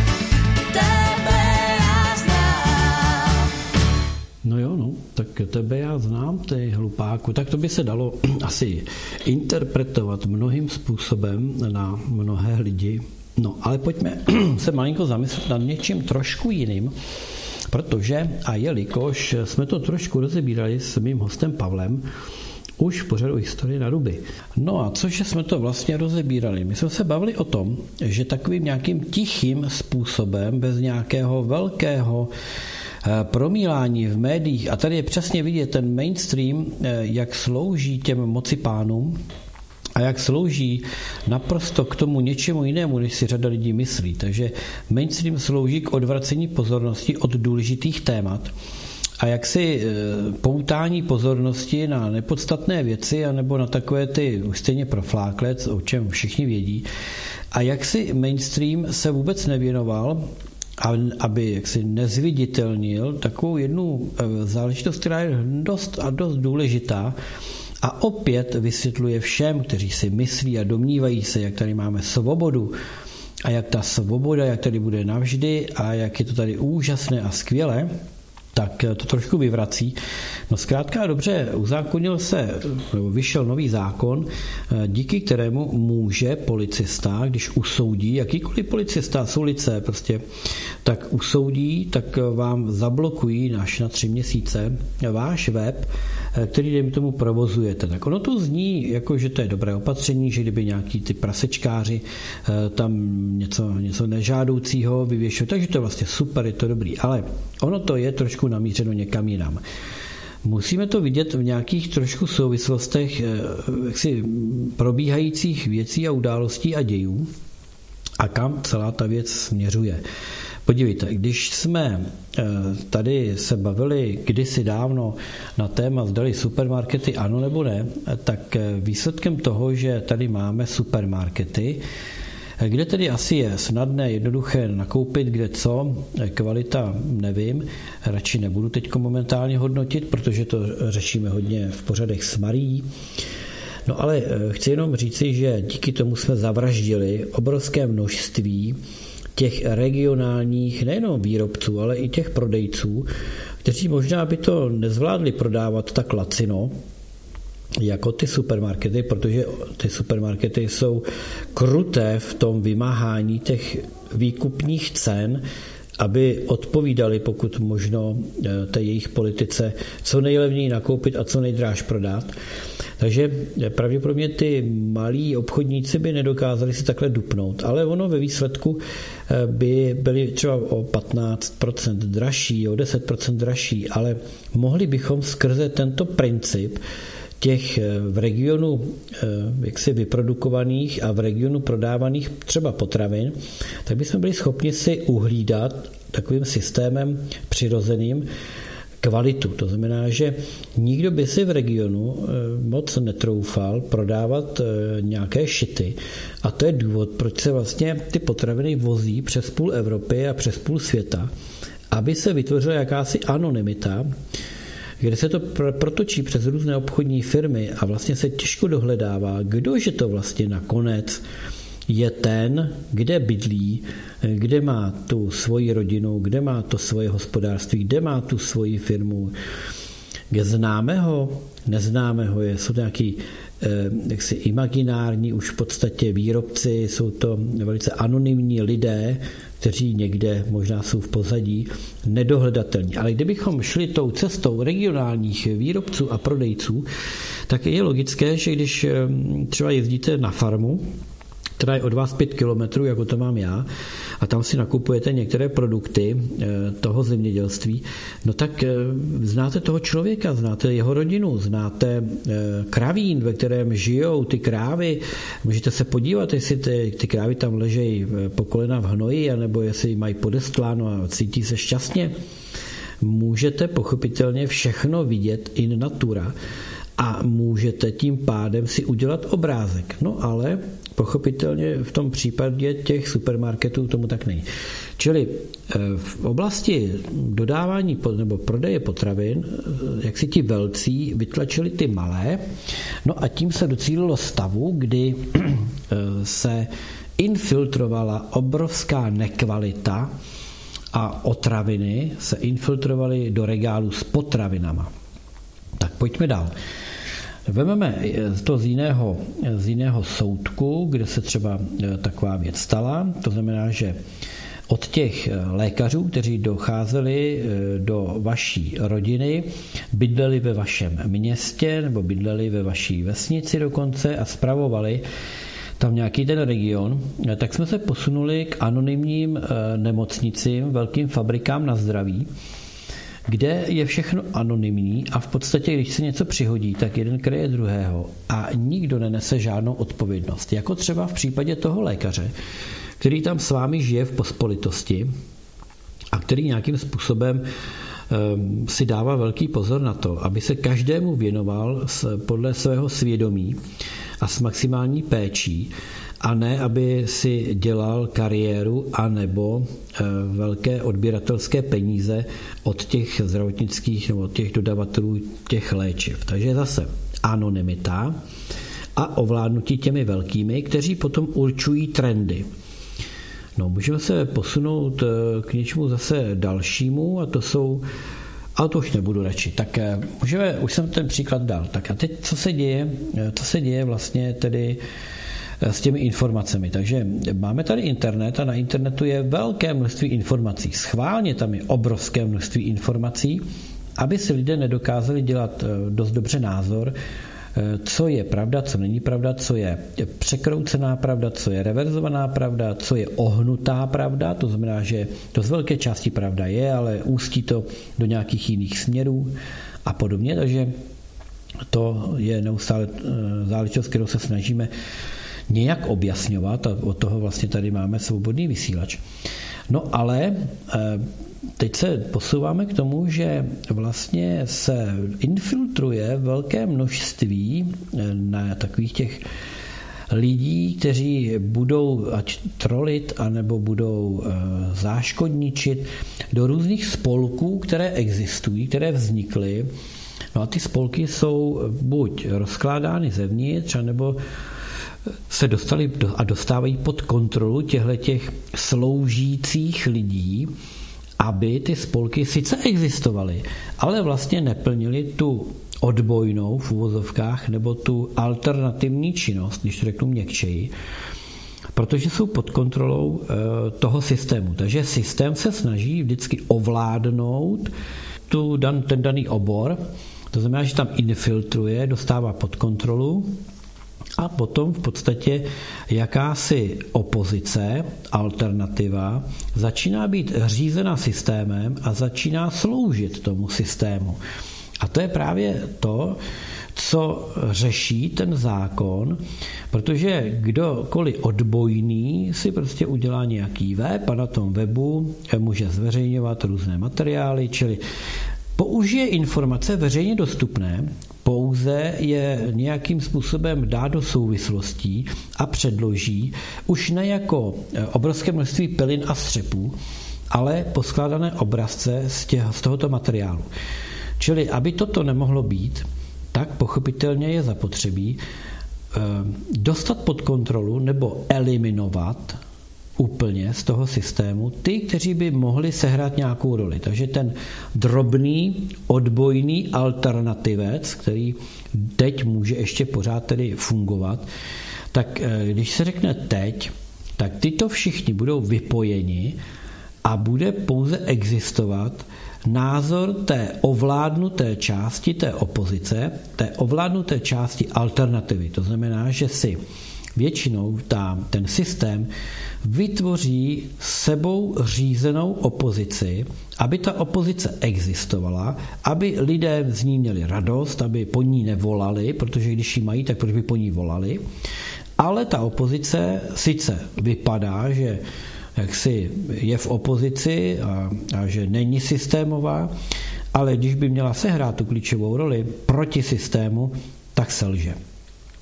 tebe já znám. No jo, no, tak tebe já znám, ty hlupáku. Tak to by se dalo asi interpretovat mnohým způsobem na mnohé lidi. No, ale pojďme se malinko zamyslet nad něčím trošku jiným, protože a jelikož jsme to trošku rozebírali s mým hostem Pavlem, už v pořadu Historie na ruby. No a cože jsme to vlastně rozebírali? My jsme se bavili o tom, že takovým nějakým tichým způsobem, bez nějakého velkého promílání v médiích, a tady je přesně vidět ten mainstream, jak slouží těm mocipánům a jak slouží naprosto k tomu něčemu jinému, než si řada lidí myslí. Takže mainstream slouží k odvracení pozornosti od důležitých témat a jak si poutání pozornosti na nepodstatné věci anebo na takové ty už stejně profláklé, o čem všichni vědí, a jak si mainstream se vůbec nevěnoval, aby jaksi nezviditelnil takovou jednu záležitost, která je dost důležitá a opět vysvětluje všem, kteří si myslí a domnívají se, jak tady máme svobodu a jak ta svoboda, jak tady bude navždy a jak je to tady úžasné a skvělé, tak to trošku vyvrací. No zkrátka dobře, vyšel nový zákon, díky kterému může policista, když usoudí, jakýkoliv policista z ulice prostě, tak usoudí, tak vám zablokují až na 3 měsíce váš web, který dejme tomu provozujete. Tak ono to zní, jako že to je dobré opatření, že kdyby nějaký ty prasečkáři tam něco nežádoucího vyvěšují, takže to je vlastně super, je to dobrý, ale ono to je trošku namířeno někam jinam. Musíme to vidět v nějakých trošku souvislostech jaksi probíhajících věcí a událostí a dějů a kam celá ta věc směřuje. Podívejte, když jsme tady se bavili kdysi dávno na téma, zdali supermarkety ano nebo ne, tak výsledkem toho, že tady máme supermarkety, kde tedy asi je snadné, jednoduché nakoupit, kde co, kvalita nevím, radši nebudu teď momentálně hodnotit, protože to řešíme hodně v pořadech s Marií. No ale chci jenom říci, že díky tomu jsme zavraždili obrovské množství těch regionálních nejenom výrobců, ale i těch prodejců, kteří možná by to nezvládli prodávat tak lacino, jako ty supermarkety, protože ty supermarkety jsou kruté v tom vymáhání těch výkupních cen, aby odpovídali pokud možno té jejich politice, co nejlevněji nakoupit a co nejdráž prodat. Takže pravděpodobně ty malí obchodníci by nedokázali si takhle dupnout, ale ono ve výsledku by byly třeba o 15% dražší, o 10% dražší, ale mohli bychom skrze tento princip těch v regionu jaksi vyprodukovaných a v regionu prodávaných třeba potravin, tak bychom byli schopni si uhlídat takovým systémem přirozeným kvalitu. To znamená, že nikdo by si v regionu moc netroufal prodávat nějaké šity. A to je důvod, proč se vlastně ty potraviny vozí přes půl Evropy a přes půl světa, aby se vytvořila jakási anonymita, kde se to protočí přes různé obchodní firmy a vlastně se těžko dohledává, kdože to vlastně nakonec je ten, kde bydlí, kde má tu svoji rodinu, kde má to svoje hospodářství, kde má tu svoji firmu. Známého, neznámého jsou nějaký jaksi imaginární už v podstatě výrobci, jsou to velice anonymní lidé, kteří někde možná jsou v pozadí, nedohledatelní. Ale kdybychom šli tou cestou regionálních výrobců a prodejců, tak je logické, že když třeba jezdíte na farmu, která je od vás 5 kilometrů, jako to mám já, a tam si nakupujete některé produkty toho zemědělství, no tak znáte toho člověka, znáte jeho rodinu, znáte kravín, ve kterém žijou ty krávy, můžete se podívat, jestli ty krávy tam ležejí po kolena v hnoji, anebo jestli mají podestláno a cítí se šťastně. Můžete pochopitelně všechno vidět in natura a můžete tím pádem si udělat obrázek. No ale pochopitelně v tom případě těch supermarketů tomu tak není. Čili v oblasti dodávání nebo prodeje potravin, jak si ti velcí vytlačili ty malé, no a tím se docílilo stavu, kdy se infiltrovala obrovská nekvalita a otraviny se infiltrovaly do regálu s potravinama. Tak pojďme dál. Vezmeme to z jiného soudku, kde se třeba taková věc stala. To znamená, že od těch lékařů, kteří docházeli do vaší rodiny, bydleli ve vašem městě nebo bydleli ve vaší vesnici dokonce a spravovali tam nějaký ten region, tak jsme se posunuli k anonymním nemocnicím, velkým fabrikám na zdraví, kde je všechno anonymní a v podstatě, když se něco přihodí, tak jeden kryje druhého a nikdo nenese žádnou odpovědnost. Jako třeba v případě toho lékaře, který tam s vámi žije v pospolitosti a který nějakým způsobem si dává velký pozor na to, aby se každému věnoval podle svého svědomí a s maximální péčí, a ne, aby si dělal kariéru anebo velké odběratelské peníze od těch zdravotnických nebo od těch dodavatelů těch léčiv. Takže zase anonymita a ovládnutí těmi velkými, kteří potom určují trendy. No, můžeme se posunout k něčemu zase dalšímu a to jsou, ale to už nebudu radši. Tak můžeme, už jsem ten příklad dal. Tak a teď co se děje vlastně tedy s těmi informacemi. Takže máme tady internet a na internetu je velké množství informací. Schválně tam je obrovské množství informací, aby si lidé nedokázali dělat dost dobře názor, co je pravda, co není pravda, co je překroucená pravda, co je reverzovaná pravda, co je ohnutá pravda, to znamená, že to z velké části pravda je, ale ústí to do nějakých jiných směrů a podobně, takže to je neustále záležitost, kterou se snažíme nějak objasňovat a od toho vlastně tady máme svobodný vysílač. No ale teď se posouváme k tomu, že vlastně se infiltruje velké množství na takových těch lidí, kteří budou ať trolit, anebo budou záškodničit do různých spolků, které existují, které vznikly. No a ty spolky jsou buď rozkládány zevnitř, anebo se dostali a dostávají pod kontrolu těchto sloužících lidí, aby ty spolky sice existovaly, ale vlastně neplnily tu odbojnou v uvozovkách nebo tu alternativní činnost, když to řeknu měkčeji, protože jsou pod kontrolou toho systému. Takže systém se snaží vždycky ovládnout ten daný obor, to znamená, že tam infiltruje, dostává pod kontrolu a potom v podstatě jakási opozice, alternativa, začíná být řízena systémem a začíná sloužit tomu systému. A to je právě to, co řeší ten zákon, protože kdokoliv odbojný si prostě udělá nějaký web a na tom webu může zveřejňovat různé materiály, čili použije informace veřejně dostupné, pouze je nějakým způsobem dá do souvislostí a předloží už ne jako obrovské množství pilin a střepů, ale poskládané obrazce z tohoto materiálu. Čili aby toto nemohlo být, tak pochopitelně je zapotřebí dostat pod kontrolu nebo eliminovat úplně z toho systému ty, kteří by mohli sehrát nějakou roli. Takže ten drobný, odbojný alternativec, který teď může ještě pořád tedy fungovat, tak když se řekne teď, tak tyto všichni budou vypojeni a bude pouze existovat názor té ovládnuté části té opozice, té ovládnuté části alternativy. To znamená, že si většinou ten systém vytvoří sebou řízenou opozici, aby ta opozice existovala, aby lidé z ní měli radost, aby po ní nevolali, protože když ji mají, tak proč by po ní volali. Ale ta opozice sice vypadá, že jaksi je v opozici a že není systémová, ale když by měla sehrát tu klíčovou roli proti systému, tak selže.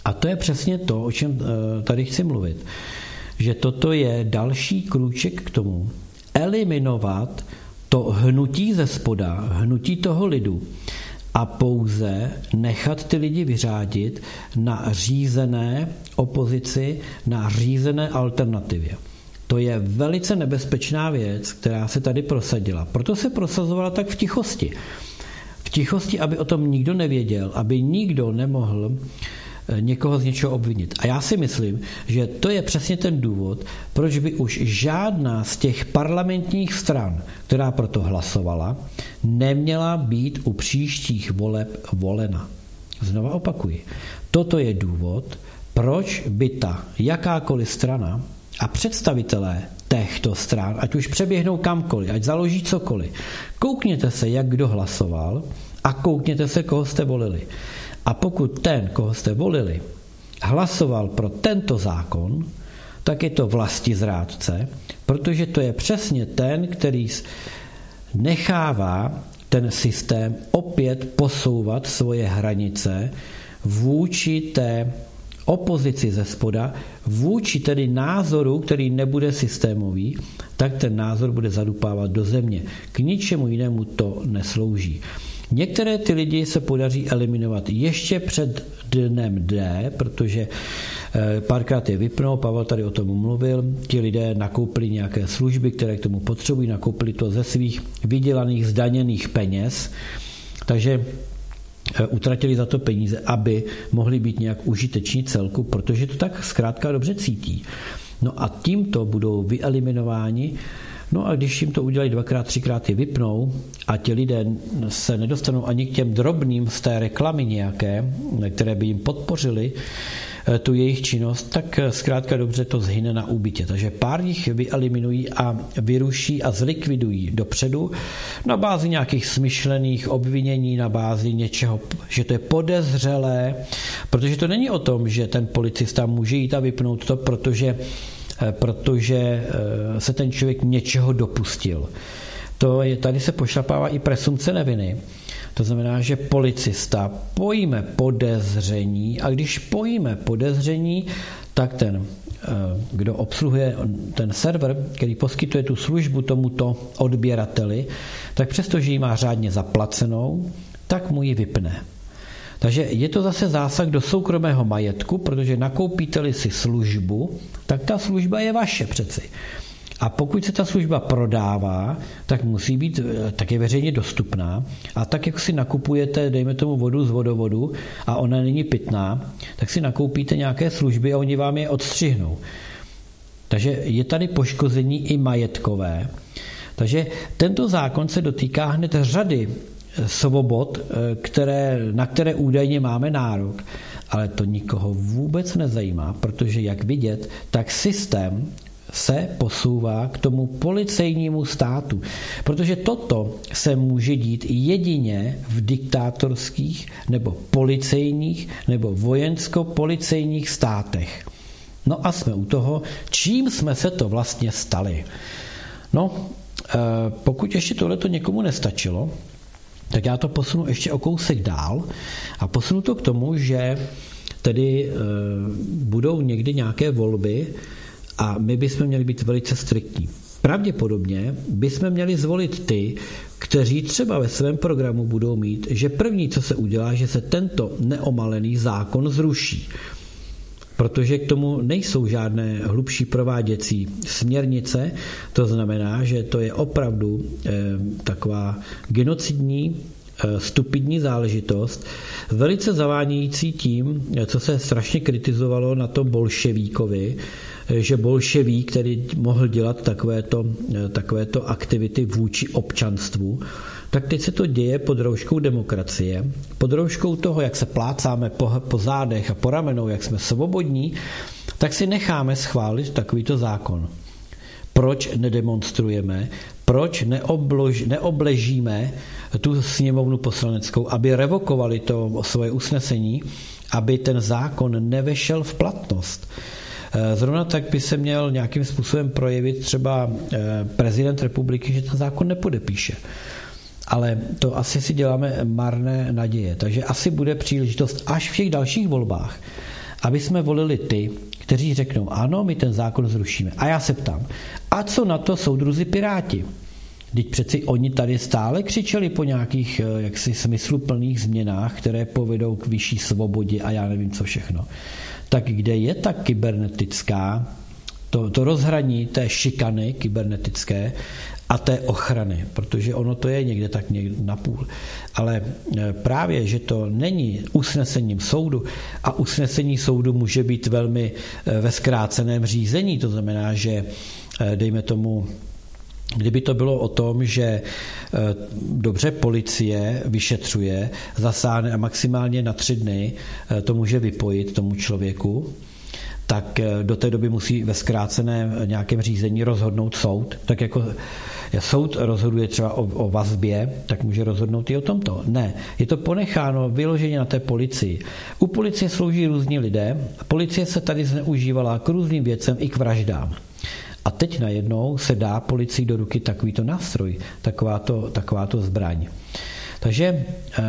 A to je přesně to, o čem tady chci mluvit. Že toto je další krůček k tomu eliminovat to hnutí ze spoda, hnutí toho lidu a pouze nechat ty lidi vyřádit na řízené opozici, na řízené alternativě. To je velice nebezpečná věc, která se tady prosadila. Proto se prosazovala tak v tichosti. V tichosti, aby o tom nikdo nevěděl, aby nikdo nemohl někoho z něčeho obvinit. A já si myslím, že to je přesně ten důvod, proč by už žádná z těch parlamentních stran, která proto hlasovala, neměla být u příštích voleb volena. Znova opakuji. Toto je důvod, proč by ta jakákoliv strana a představitelé těchto stran, ať už přeběhnou kamkoliv, ať založí cokoliv, koukněte se, jak kdo hlasoval a koukněte se, koho jste volili. A pokud ten, koho jste volili, hlasoval pro tento zákon, tak je to vlastizrádce, protože to je přesně ten, který nechává ten systém opět posouvat svoje hranice vůči té opozici ze spoda, vůči tedy názoru, který nebude systémový, tak ten názor bude zadupávat do země. K ničemu jinému to neslouží. Některé ty lidi se podaří eliminovat ještě před dnem D, protože párkrát je vypnou, Pavel tady o tom mluvil, ti lidé nakoupili nějaké služby, které k tomu potřebují, nakoupili to ze svých vydělaných, zdaněných peněz, takže utratili za to peníze, aby mohli být nějak užiteční celku, protože to tak zkrátka dobře cítí. No a tímto budou vyeliminováni. No a když jim to udělají 2x, 3x je vypnou a ti lidé se nedostanou ani k těm drobným z té reklamy nějaké, které by jim podpořili tu jejich činnost, tak zkrátka dobře to zhyne na úbytě. Takže pár jich vyeliminují a vyruší a zlikvidují dopředu na bázi nějakých smyšlených obvinění, na bázi něčeho, že to je podezřelé, protože to není o tom, že ten policista může jít a vypnout to, protože se ten člověk něčeho dopustil. Tady se pošlapává i presumpce neviny. To znamená, že policista pojme podezření a když pojme podezření, tak ten, kdo obsluhuje ten server, který poskytuje tu službu tomuto odběrateli, tak přestože ji má řádně zaplacenou, tak mu ji vypne. Takže je to zase zásah do soukromého majetku, protože nakoupíte-li si službu, tak ta služba je vaše přeci. A pokud se ta služba prodává, tak musí být, tak je veřejně dostupná. A tak, jak si nakupujete, dejme tomu vodu z vodovodu a ona není pitná, tak si nakoupíte nějaké služby a oni vám je odstřihnou. Takže je tady poškození i majetkové. Takže tento zákon se dotýká hned řady svobod, na které údajně máme nárok. Ale to nikoho vůbec nezajímá, protože jak vidět, tak systém se posouvá k tomu policejnímu státu. Protože toto se může dít jedině v diktátorských nebo policejních nebo vojensko-policejních státech. No a jsme u toho, čím jsme se to vlastně stali. No, pokud ještě tohleto někomu nestačilo, tak já to posunu ještě o kousek dál a posunu to k tomu, že tedy budou někdy nějaké volby a my bychom měli být velice striktní. Pravděpodobně bychom měli zvolit ty, kteří třeba ve svém programu budou mít, že první, co se udělá, že se tento neomalený zákon zruší. Protože k tomu nejsou žádné hlubší prováděcí směrnice, to znamená, že to je opravdu taková genocidní, stupidní záležitost, velice zavánějící tím, co se strašně kritizovalo na tom bolševíkovi, že bolševík, který mohl dělat takovéto aktivity vůči občanstvu, tak teď se to děje pod rouškou demokracie, pod rouškou toho, jak se plácáme po zádech a po ramenou, jak jsme svobodní, tak si necháme schválit takovýto zákon. Proč nedemonstrujeme, proč neobležíme tu sněmovnu poslaneckou, aby revokovali to svoje usnesení, aby ten zákon nevešel v platnost. Zrovna tak by se měl nějakým způsobem projevit třeba prezident republiky, že ten zákon nepodepíše. Ale to asi si děláme marné naděje. Takže asi bude příležitost až v těch dalších volbách, aby jsme volili ty, kteří řeknou, ano, my ten zákon zrušíme. A já se ptám, a co na to soudruzi Piráti? Vždyť přeci oni tady stále křičeli po nějakých jaksi smysluplných změnách, které povedou k vyšší svobodě a já nevím co všechno. Tak kde je ta kybernetická, to rozhraní té šikany kybernetické a té ochrany, protože ono to je někde tak napůl. Ale právě, že to není usnesením soudu a usnesení soudu může být velmi ve zkráceném řízení, to znamená, že dejme tomu, kdyby to bylo o tom, že dobře policie vyšetřuje, zasáhne a maximálně na 3 dny to může vypojit tomu člověku, tak do té doby musí ve zkráceném nějakém řízení rozhodnout soud. Tak jako soud rozhoduje třeba o vazbě, tak může rozhodnout i o tomto. Ne, je to ponecháno vyloženě na té policii. U policie slouží různí lidé a policie se tady zneužívala k různým věcem i k vraždám. A teď najednou se dá policii do ruky takovýto nástroj, takováto zbraň. Takže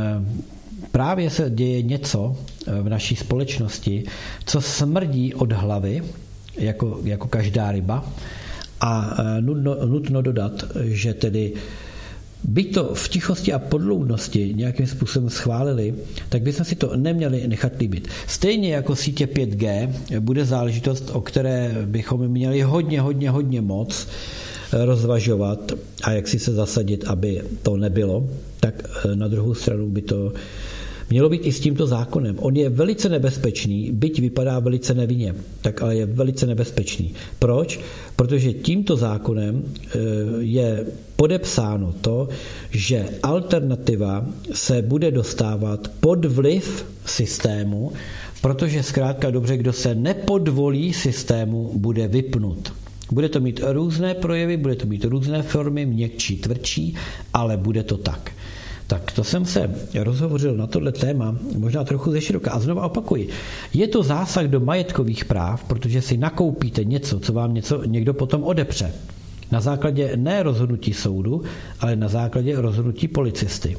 právě se děje něco v naší společnosti, co smrdí od hlavy, jako každá ryba. A nutno dodat, že tedy byť to v tichosti a podloudnosti nějakým způsobem schválili, tak bychom si to neměli nechat líbit. Stejně jako sítě 5G bude záležitost, o které bychom měli hodně moc rozvažovat a jak si se zasadit, aby to nebylo, tak na druhou stranu by to mělo být i s tímto zákonem. On je velice nebezpečný, byť vypadá velice nevinně, tak ale je velice nebezpečný. Proč? Protože tímto zákonem je podepsáno to, že alternativa se bude dostávat pod vliv systému, protože zkrátka dobře, kdo se nepodvolí systému, bude vypnut. Bude to mít různé projevy, bude to mít různé formy, měkčí, tvrdší, ale bude to tak. Tak to jsem se rozhovořil na tohle téma, možná trochu ze široka. A znova opakuji, je to zásah do majetkových práv, protože si nakoupíte něco, co vám někdo potom odepře. Na základě ne rozhodnutí soudu, ale na základě rozhodnutí policisty.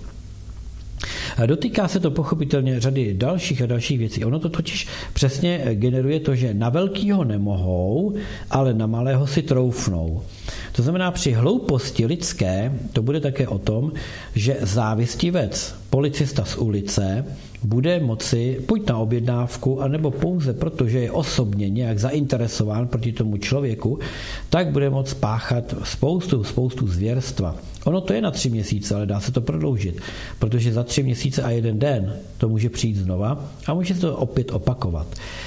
A dotýká se to pochopitelně řady dalších a dalších věcí. Ono to totiž přesně generuje to, že na velkýho nemohou, ale na malého si troufnou. To znamená, při hlouposti lidské to bude také o tom, že závistivec, policista z ulice, bude moci buď na objednávku, anebo pouze proto, že je osobně nějak zainteresován proti tomu člověku, tak bude moct páchat spoustu zvěrstva. Ono to je na 3 měsíce, ale dá se to prodloužit, protože za 3 měsíce a 1 den to může přijít znova a může se to opět opakovat.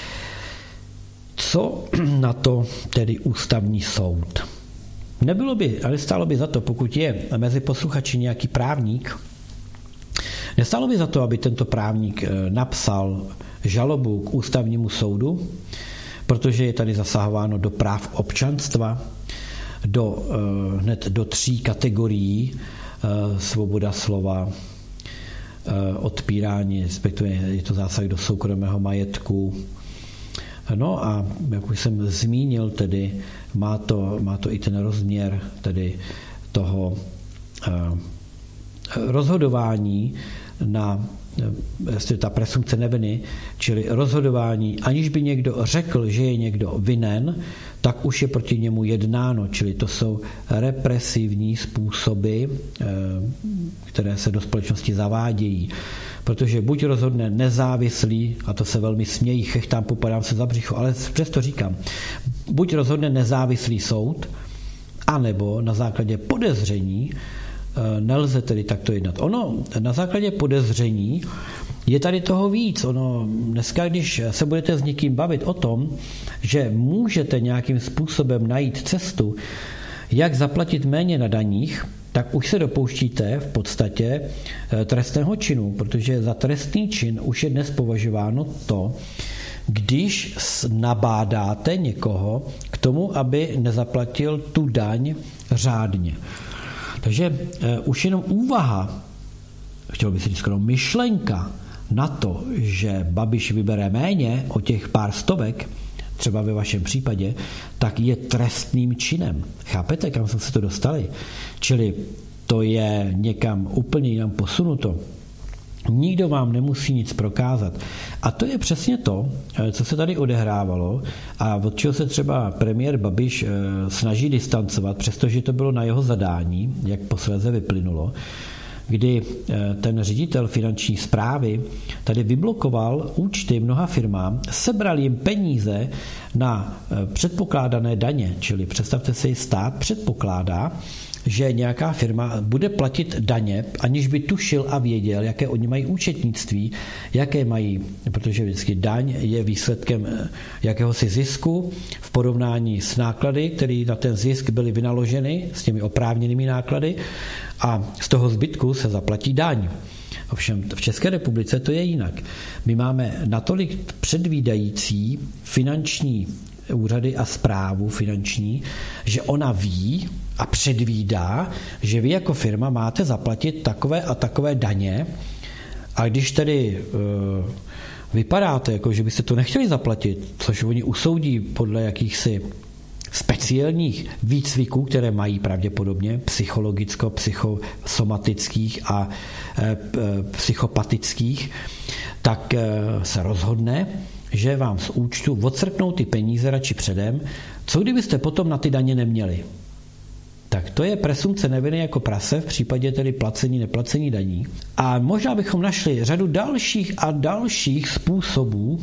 Co na to tedy ústavní soud? Nebylo by, ale stálo by za to, pokud je mezi posluchači nějaký právník, nestálo by za to, aby tento právník napsal žalobu k ústavnímu soudu, protože je tady zasahováno do práv občanstva, hned do 3 kategorií: svoboda slova, odpírání, respektive je to zásah do soukromého majetku. No a jak už jsem zmínil, tedy má to i ten rozměr tedy toho rozhodování ta presumpce neviny, čili rozhodování, aniž by někdo řekl, že je někdo vinen, tak už je proti němu jednáno, čili to jsou represivní způsoby, které se do společnosti zavádějí. Protože buď rozhodne nezávislý, a to se velmi smějí, chechtám, popadám se za břicho, ale přesto říkám, buď rozhodne nezávislý soud, anebo na základě podezření nelze tedy takto jednat. Ono na základě podezření je tady toho víc. Ono dneska, když se budete s někým bavit o tom, že můžete nějakým způsobem najít cestu, jak zaplatit méně na daních, tak už se dopouštíte v podstatě trestného činu, protože za trestný čin už je dnes považováno to, když nabádáte někoho k tomu, aby nezaplatil tu daň řádně. Takže už jenom úvaha, chtěl bych si říct skoro myšlenka na to, že Babiš vybere méně o těch pár stovek, třeba ve vašem případě, tak je trestným činem. Chápete, kam jsme se to dostali? Čili to je někam úplně jinam posunuto. Nikdo vám nemusí nic prokázat. A to je přesně to, co se tady odehrávalo a od čeho se třeba premiér Babiš snaží distancovat, přestože to bylo na jeho zadání, jak posléze vyplynulo, kdy ten ředitel finanční správy tady vyblokoval účty mnoha firmám, sebral jim peníze na předpokládané daně, čili představte si, stát předpokládá, že nějaká firma bude platit daně, aniž by tušil a věděl, jaké oni mají účetnictví, jaké mají, protože vždycky daň je výsledkem jakéhosi zisku v porovnání s náklady, které na ten zisk byly vynaloženy, s těmi oprávněnými náklady, a z toho zbytku se zaplatí daň. Ovšem v České republice to je jinak. My máme natolik předvídající finanční úřady a správu finanční, že ona ví a předvídá, že vy jako firma máte zaplatit takové a takové daně, a když tedy vypadáte, jako že byste to nechtěli zaplatit, což oni usoudí podle jakýchsi speciálních výcviků, které mají pravděpodobně psychosomatických a psychopatických, tak se rozhodne, že vám z účtu odcrknou ty peníze radši předem, co kdybyste potom na ty daně neměli. Tak to je presumpce neviny jako prase v případě tedy placení, neplacení daní. A možná bychom našli řadu dalších a dalších způsobů,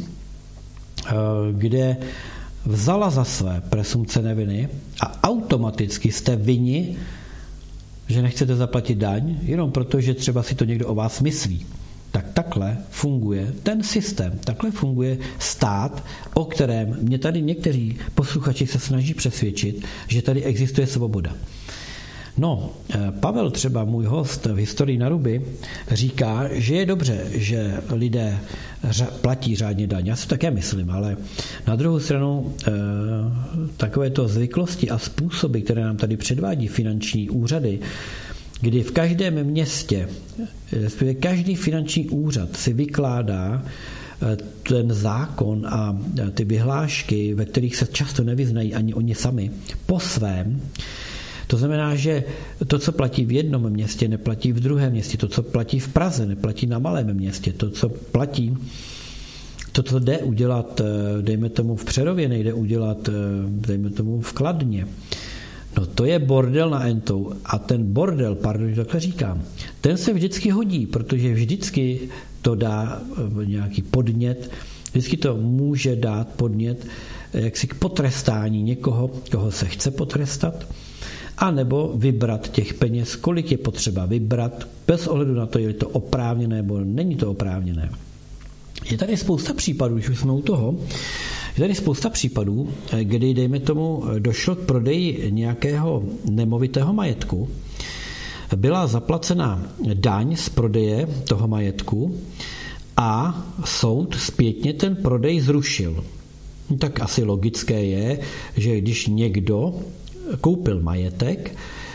kde vzala za své presumpce neviny a automaticky jste vinni, že nechcete zaplatit daň, jenom proto, že třeba si to někdo o vás myslí. Tak takhle funguje ten systém, takhle funguje stát, o kterém mě tady někteří posluchači se snaží přesvědčit, že tady existuje svoboda. No, Pavel třeba, můj host v Historii na ruby, říká, že je dobře, že lidé platí řádně daň. Já si také myslím, ale na druhou stranu takovéto zvyklosti a způsoby, které nám tady předvádí finanční úřady, kdy v každém městě, každý finanční úřad si vykládá ten zákon a ty vyhlášky, ve kterých se často nevyznají ani oni sami, po svém. To znamená, že to, co platí v jednom městě, neplatí v druhém městě. To, co platí v Praze, neplatí na malém městě. To, co platí, to, co jde udělat, dejme tomu v Přerově, nejde udělat, dejme tomu v Kladně. No to je bordel na entou. A ten bordel, pardon, takhle říkám, ten se vždycky hodí, protože vždycky to dá nějaký podnět, vždycky to může dát podnět jaksi k potrestání někoho, koho se chce potrestat, a nebo vybrat těch peněz, kolik je potřeba vybrat, bez ohledu na to, je to oprávněné nebo není to oprávněné. Je tady spousta případů, když už jsme u toho, je tady spousta případů, kdy, dejme tomu, došlo k prodeji nějakého nemovitého majetku, byla zaplacena daň z prodeje toho majetku a soud zpětně ten prodej zrušil. Tak asi logické je, že když někdo koupil majetek,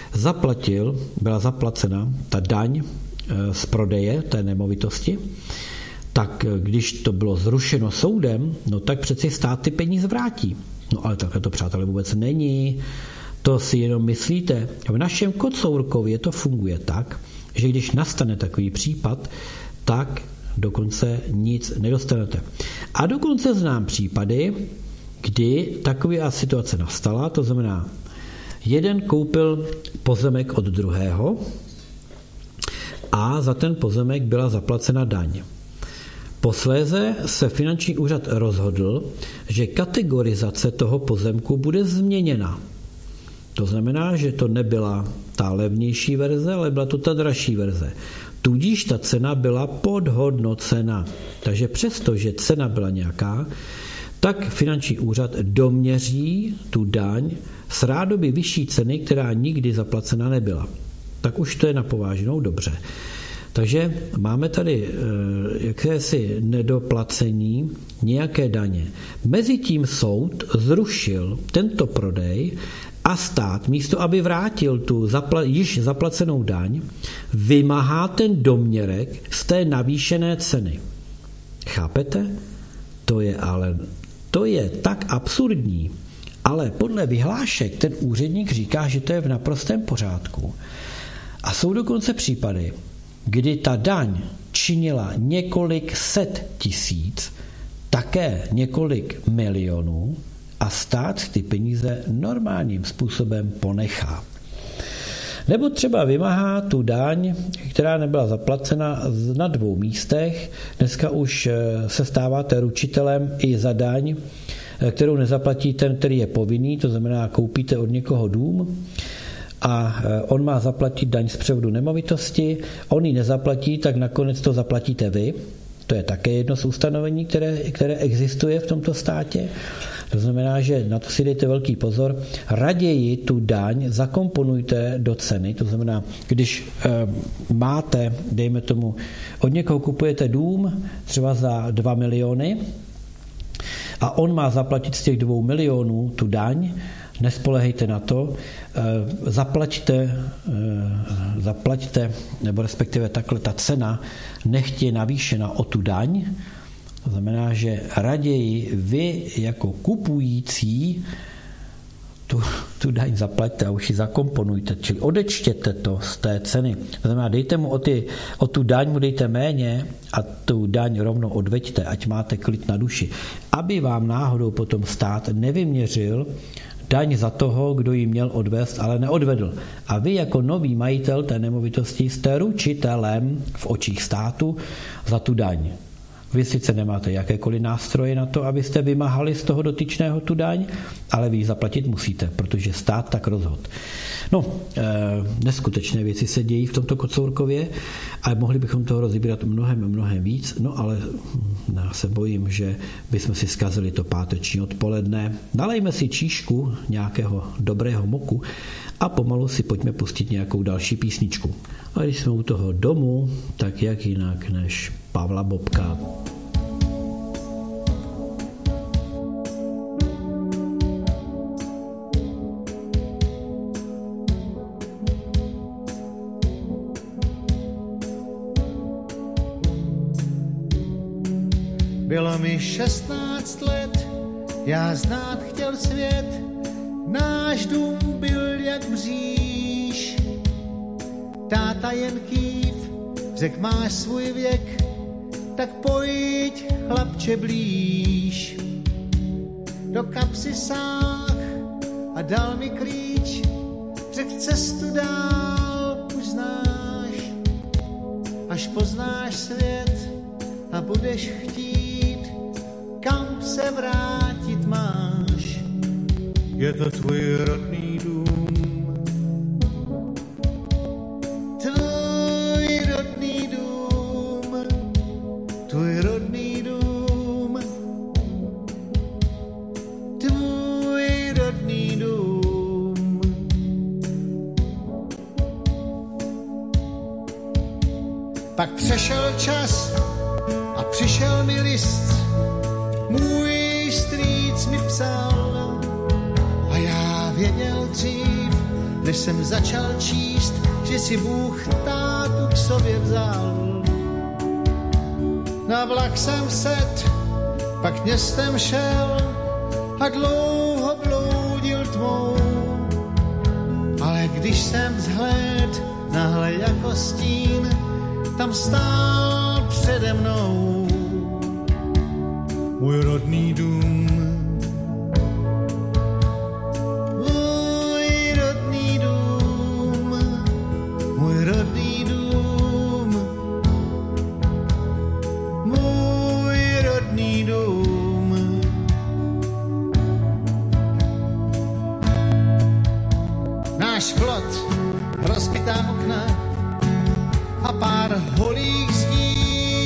byla zaplacena ta daň z prodeje té nemovitosti, tak když to bylo zrušeno soudem, no tak přeci stát ty peníze vrátí. No ale takhle to, přátelé, vůbec není. To si jenom myslíte. V našem Kocourkově to funguje tak, že když nastane takový případ, tak dokonce nic nedostanete. A dokonce znám případy, kdy taková situace nastala, to znamená, jeden koupil pozemek od druhého a za ten pozemek byla zaplacena daň. Posléze se finanční úřad rozhodl, že kategorizace toho pozemku bude změněna. To znamená, že to nebyla ta levnější verze, ale byla to ta dražší verze. Tudíž ta cena byla podhodnocena. Takže přesto, že cena byla nějaká, tak finanční úřad doměří tu daň s rádoby vyšší ceny, která nikdy zaplacena nebyla. Tak už to je na pováženou, dobře. Takže máme tady jakési nedoplacení nějaké daně. Mezitím soud zrušil tento prodej a stát místo, aby vrátil tu již zaplacenou daň, vymáhá ten doměrek z té navýšené ceny. Chápete? To je tak absurdní, ale podle vyhlášek ten úředník říká, že to je v naprostém pořádku. A jsou dokonce případy, kdy ta daň činila několik set tisíc, také několik milionů a stát ty peníze normálním způsobem ponechá. Nebo třeba vymáhá tu daň, která nebyla zaplacena na 2 místech. Dneska už se stáváte ručitelem i za daň, kterou nezaplatí ten, který je povinný, to znamená, koupíte od někoho dům a on má zaplatit daň z převodu nemovitosti, on ji nezaplatí, tak nakonec to zaplatíte vy. To je také jedno z ustanovení, které existuje v tomto státě. To znamená, že na to si dejte velký pozor. Raději tu daň zakomponujte do ceny. To znamená, když máte, dejme tomu, od někoho kupujete dům třeba za 2 miliony a on má zaplatit z těch 2 milionů tu daň, nespolehejte na to, zaplaťte, nebo respektive takhle ta cena nechť je navýšena o tu daň. To znamená, že raději vy jako kupující tu daň zaplaťte a už ji zakomponujte, čili odečtěte to z té ceny. To znamená, dejte mu o tu daň mu dejte méně a tu daň rovnou odveďte, ať máte klid na duši. Aby vám náhodou potom stát nevyměřil daň za toho, kdo ji měl odvést, ale neodvedl. A vy jako nový majitel té nemovitosti jste ručitelem v očích státu za tu daň. Vy sice nemáte jakékoliv nástroje na to, abyste vymáhali z toho dotyčného tu daň, ale vy ji zaplatit musíte, protože stát tak rozhodl. No, neskutečné věci se dějí v tomto Kocourkově a mohli bychom toho rozebírat mnohem víc, no ale já se bojím, že bychom si zkazili to páteční odpoledne. Nalejme si číšku nějakého dobrého moku a pomalu si pojďme pustit nějakou další písničku. A když jsme u toho domu, tak jak jinak než Pavla Bobka. Bylo mi 16 let, já znát chtěl svět, náš dům byl jak mříž. Táta jen kýv, řek máš svůj věk, tak pojď chlapče blíž. Do kapsy sáh a dal mi klíč, řek cestu dál už znáš, až poznáš svět a budeš chtít, kam se vrátit máš. Je to tvůj rodný dům, tvůj rodný dům, tvůj rodný dům, tvůj rodný dům. Pak přešel čas a přišel mi list, můj strýc mi psal a já věděl dřív, než jsem začal číst, že si Bůh tátu k sobě vzal. Na vlak jsem set, pak městem šel a dlouho bloudil tmou, ale když jsem vzhléd nahle jako stín, tam stál přede mnou můj rodný dům. Můj rodný dům, můj rodný dům, můj rodný dům. Náš plot, rozbitá okna a pár holých zdí,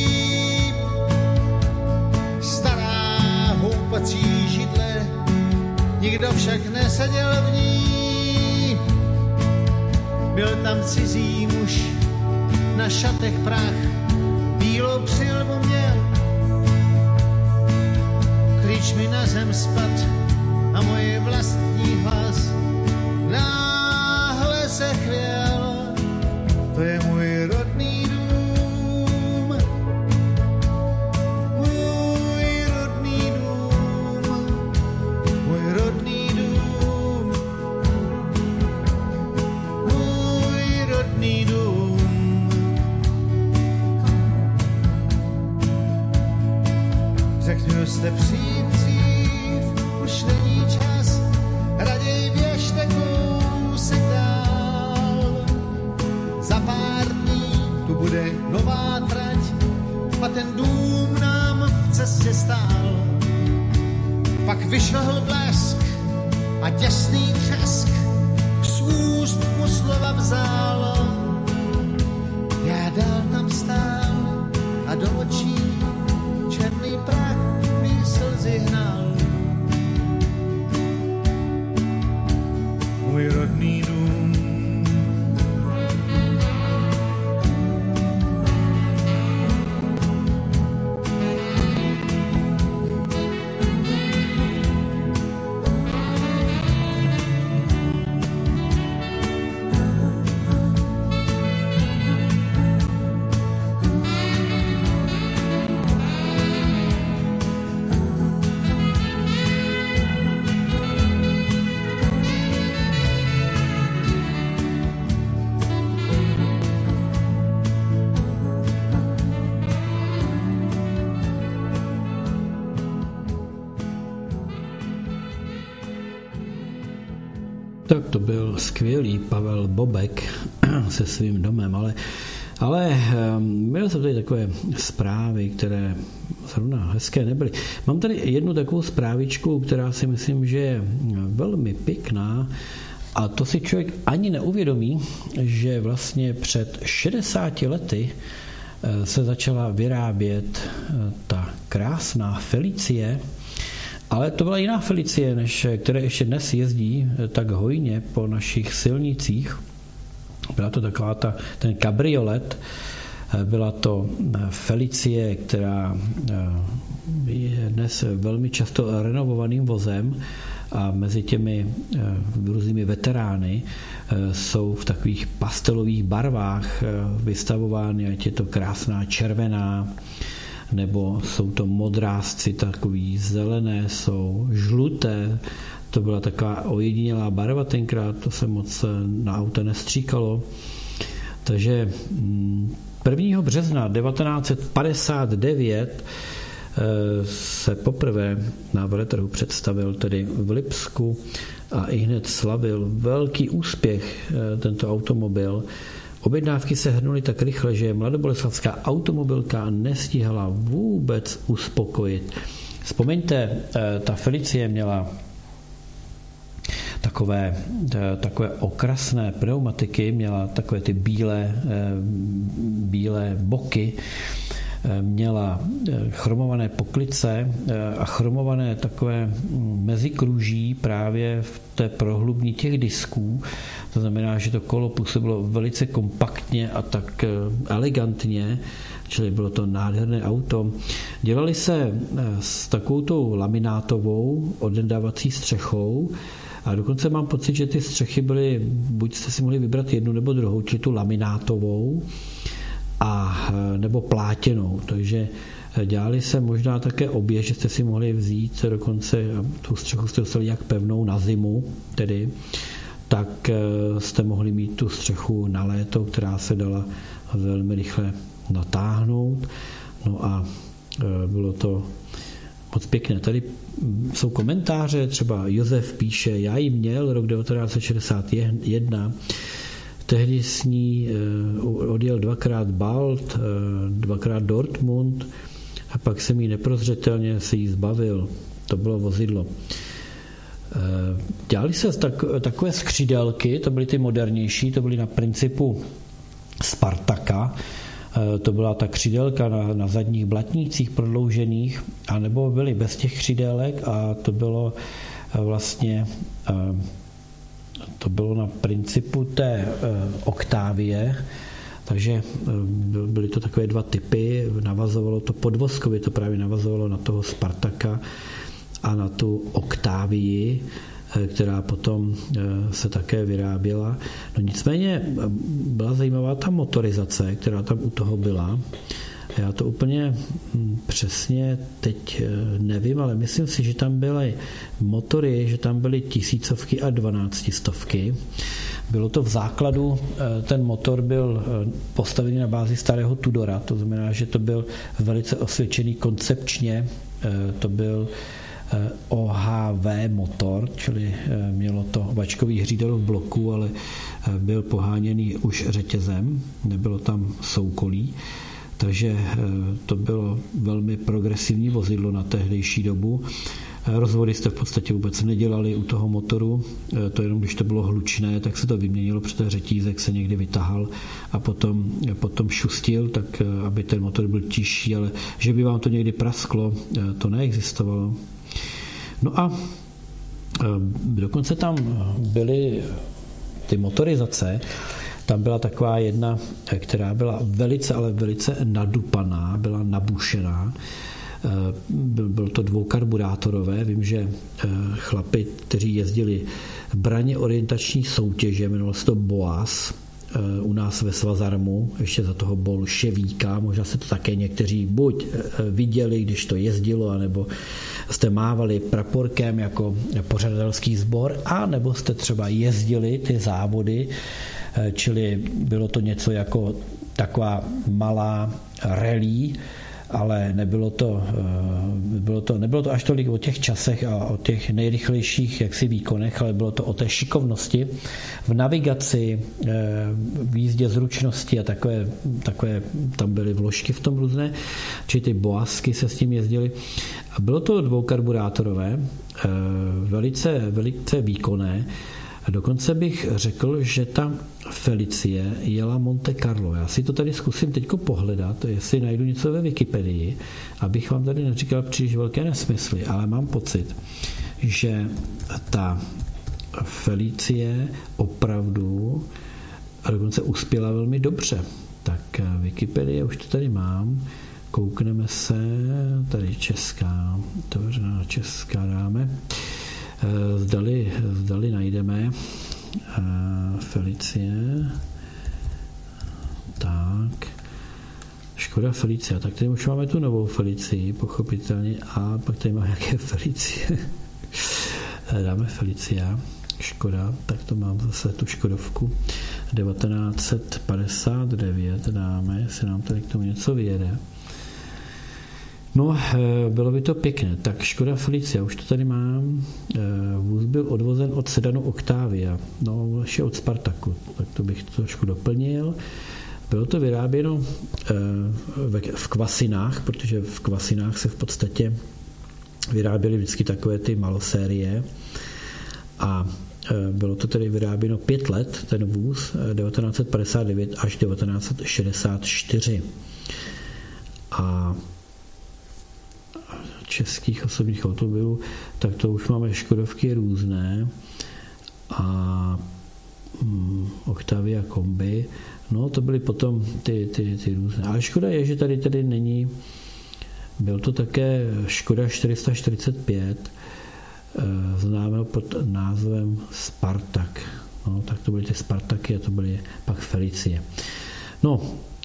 stará houpací židle, nikdo však neseděl v ní. Byl tam cizí muž, na šatech prach, bílou přilbu měl. Klíč mi na zem spad a můj vlastní hlas náhle se chvěl. To je můj rodný dům, můj rodný dům, můj rodný dům, můj rodný dům. a těsný třesk z úst mu slova vzálo. Já dál tam stál a do očí černý prach mý slzy hnal. Můj rodný dům. Tak to byl skvělý Pavel Bobek se svým domem, ale měl jsem tady takové zprávy, které zrovna hezké nebyly. Mám tady jednu takovou zprávičku, která si myslím, že je velmi pěkná, a to si člověk ani neuvědomí, že vlastně před 60 lety se začala vyrábět ta krásná Felicie. Ale to byla jiná Felicie, než které ještě dnes jezdí tak hojně po našich silnicích. Byla to taková ten kabriolet, byla to Felicie, která je dnes velmi často renovovaným vozem a mezi těmi různými veterány jsou v takových pastelových barvách vystavovány, ať je to krásná červená, nebo jsou to modrásci takový, zelené jsou, žluté, to byla taková ojedinělá barva tenkrát, to se moc na auta nestříkalo. Takže 1. března 1959 se poprvé na veletrhu představil tedy v Lipsku a ihned slavil velký úspěch tento automobil. Objednávky se hrnuly tak rychle, že mladoboleslavská automobilka nestihala vůbec uspokojit. Vzpomeňte, ta Felicie měla takové okrasné pneumatiky, měla takové ty bílé boky, měla chromované poklice a chromované takové mezikruží právě v té prohlubní těch disků. To znamená, že to kolo působilo velice kompaktně a tak elegantně, čili bylo to nádherné auto. Dělali se s takovou laminátovou odnedávací střechou a dokonce mám pocit, že ty střechy byly, buď jste si mohli vybrat jednu nebo druhou, čili tu laminátovou a nebo plátěnou, takže dělali se možná také obě, že jste si mohli vzít dokonce, tu střechu jste dostali jak pevnou na zimu, tedy, tak jste mohli mít tu střechu na léto, která se dala velmi rychle natáhnout, no a bylo to moc pěkné. Tady jsou komentáře, třeba Josef píše, já ji měl rok 1961, tehdy s ní odjel 2krát Balt, 2krát Dortmund a pak se mi neprozřetelně se jí zbavil. To bylo vozidlo. Dělali se takové skřídelky, to byly ty modernější, to byly na principu Spartaka. To byla ta křídelka na zadních blatnících prodloužených, anebo byly bez těch křídelek a to bylo vlastně na principu té Octavie, takže byly to takové dva typy, navazovalo to podvozkově, to právě navazovalo na toho Spartaka a na tu Octavii, která potom se také vyráběla. No nicméně byla zajímavá ta motorizace, která tam u toho byla. Já to úplně přesně teď nevím, ale myslím si, že tam byly motory, že tam byly 1000 a 1200. Bylo to v základu, ten motor byl postavený na bázi starého Tudora, to znamená, že to byl velice osvědčený koncepčně, to byl OHV motor, čili mělo to vačkový hřídel v bloku, ale byl poháněný už řetězem, nebylo tam soukolí, takže to bylo velmi progresivní vozidlo na tehdejší dobu. Rozvody jste v podstatě vůbec nedělali u toho motoru, to jenom když to bylo hlučné, tak se to vyměnilo, protože řetízek se někdy vytahal a potom šustil, tak aby ten motor byl tižší, ale že by vám to někdy prasklo, to neexistovalo. No a dokonce tam byly ty motorizace, tam byla taková jedna, která byla velice, ale velice nadupaná, byla nabušená. Byl to dvoukarburátorové. Vím, že chlapi, kteří jezdili braně orientační soutěže, jmenovalo se to Boas, u nás ve Svazarmu, ještě za toho bolševíka, možná se to také někteří buď viděli, když to jezdilo, anebo jste mávali praporkem jako pořadatelský sbor, a nebo jste třeba jezdili ty závody, čili bylo to něco jako taková malá rally, ale nebylo to až tolik o těch časech a o těch nejrychlejších jaksi výkonech, ale bylo to o té šikovnosti v navigaci, v jízdě zručnosti a takové tam byly vložky v tom různé, či ty boasky se s tím jezdili. A bylo to dvoukarburátorové, velice, velice výkonné. Dokonce bych řekl, že ta Felicie jela Monte Carlo. Já si to tady zkusím teďko pohledat, jestli najdu něco ve Wikipedii, abych vám tady neříkal příliš velké nesmysly, ale mám pocit, že ta Felicie opravdu a dokonce uspěla velmi dobře. Tak Wikipedie, už to tady mám, koukneme se, tady česká, otevřená česká dáme, zdali najdeme Felicie. Tak. Škoda Felicia. Tak tady už máme tu novou Felicii, pochopitelně. A pak tady máme nějaké Felicie. Dáme Felicia. Škoda. Tak to mám zase tu Škodovku. 1959 dáme, jestli nám tady k tomu něco vyjede. No, bylo by to pěkné. Tak Škoda Felicia, už to tady mám. Vůz byl odvozen od sedanu Octavia. No, ještě od Spartaku. Tak to bych trošku doplnil. Bylo to vyráběno v Kvasinách, protože v Kvasinách se v podstatě vyráběly vždycky takové ty malosérie. A bylo to tedy vyráběno 5 let, ten vůz, 1959 až 1964. A českých osobních automobilů, tak to už máme Škodovky různé a Octavia kombi, no to byly potom ty různé. Ale škoda je, že tady není, byl to také Škoda 445, známého pod názvem Spartak. No, tak to byly ty Spartaky a to byly pak Felicie. No,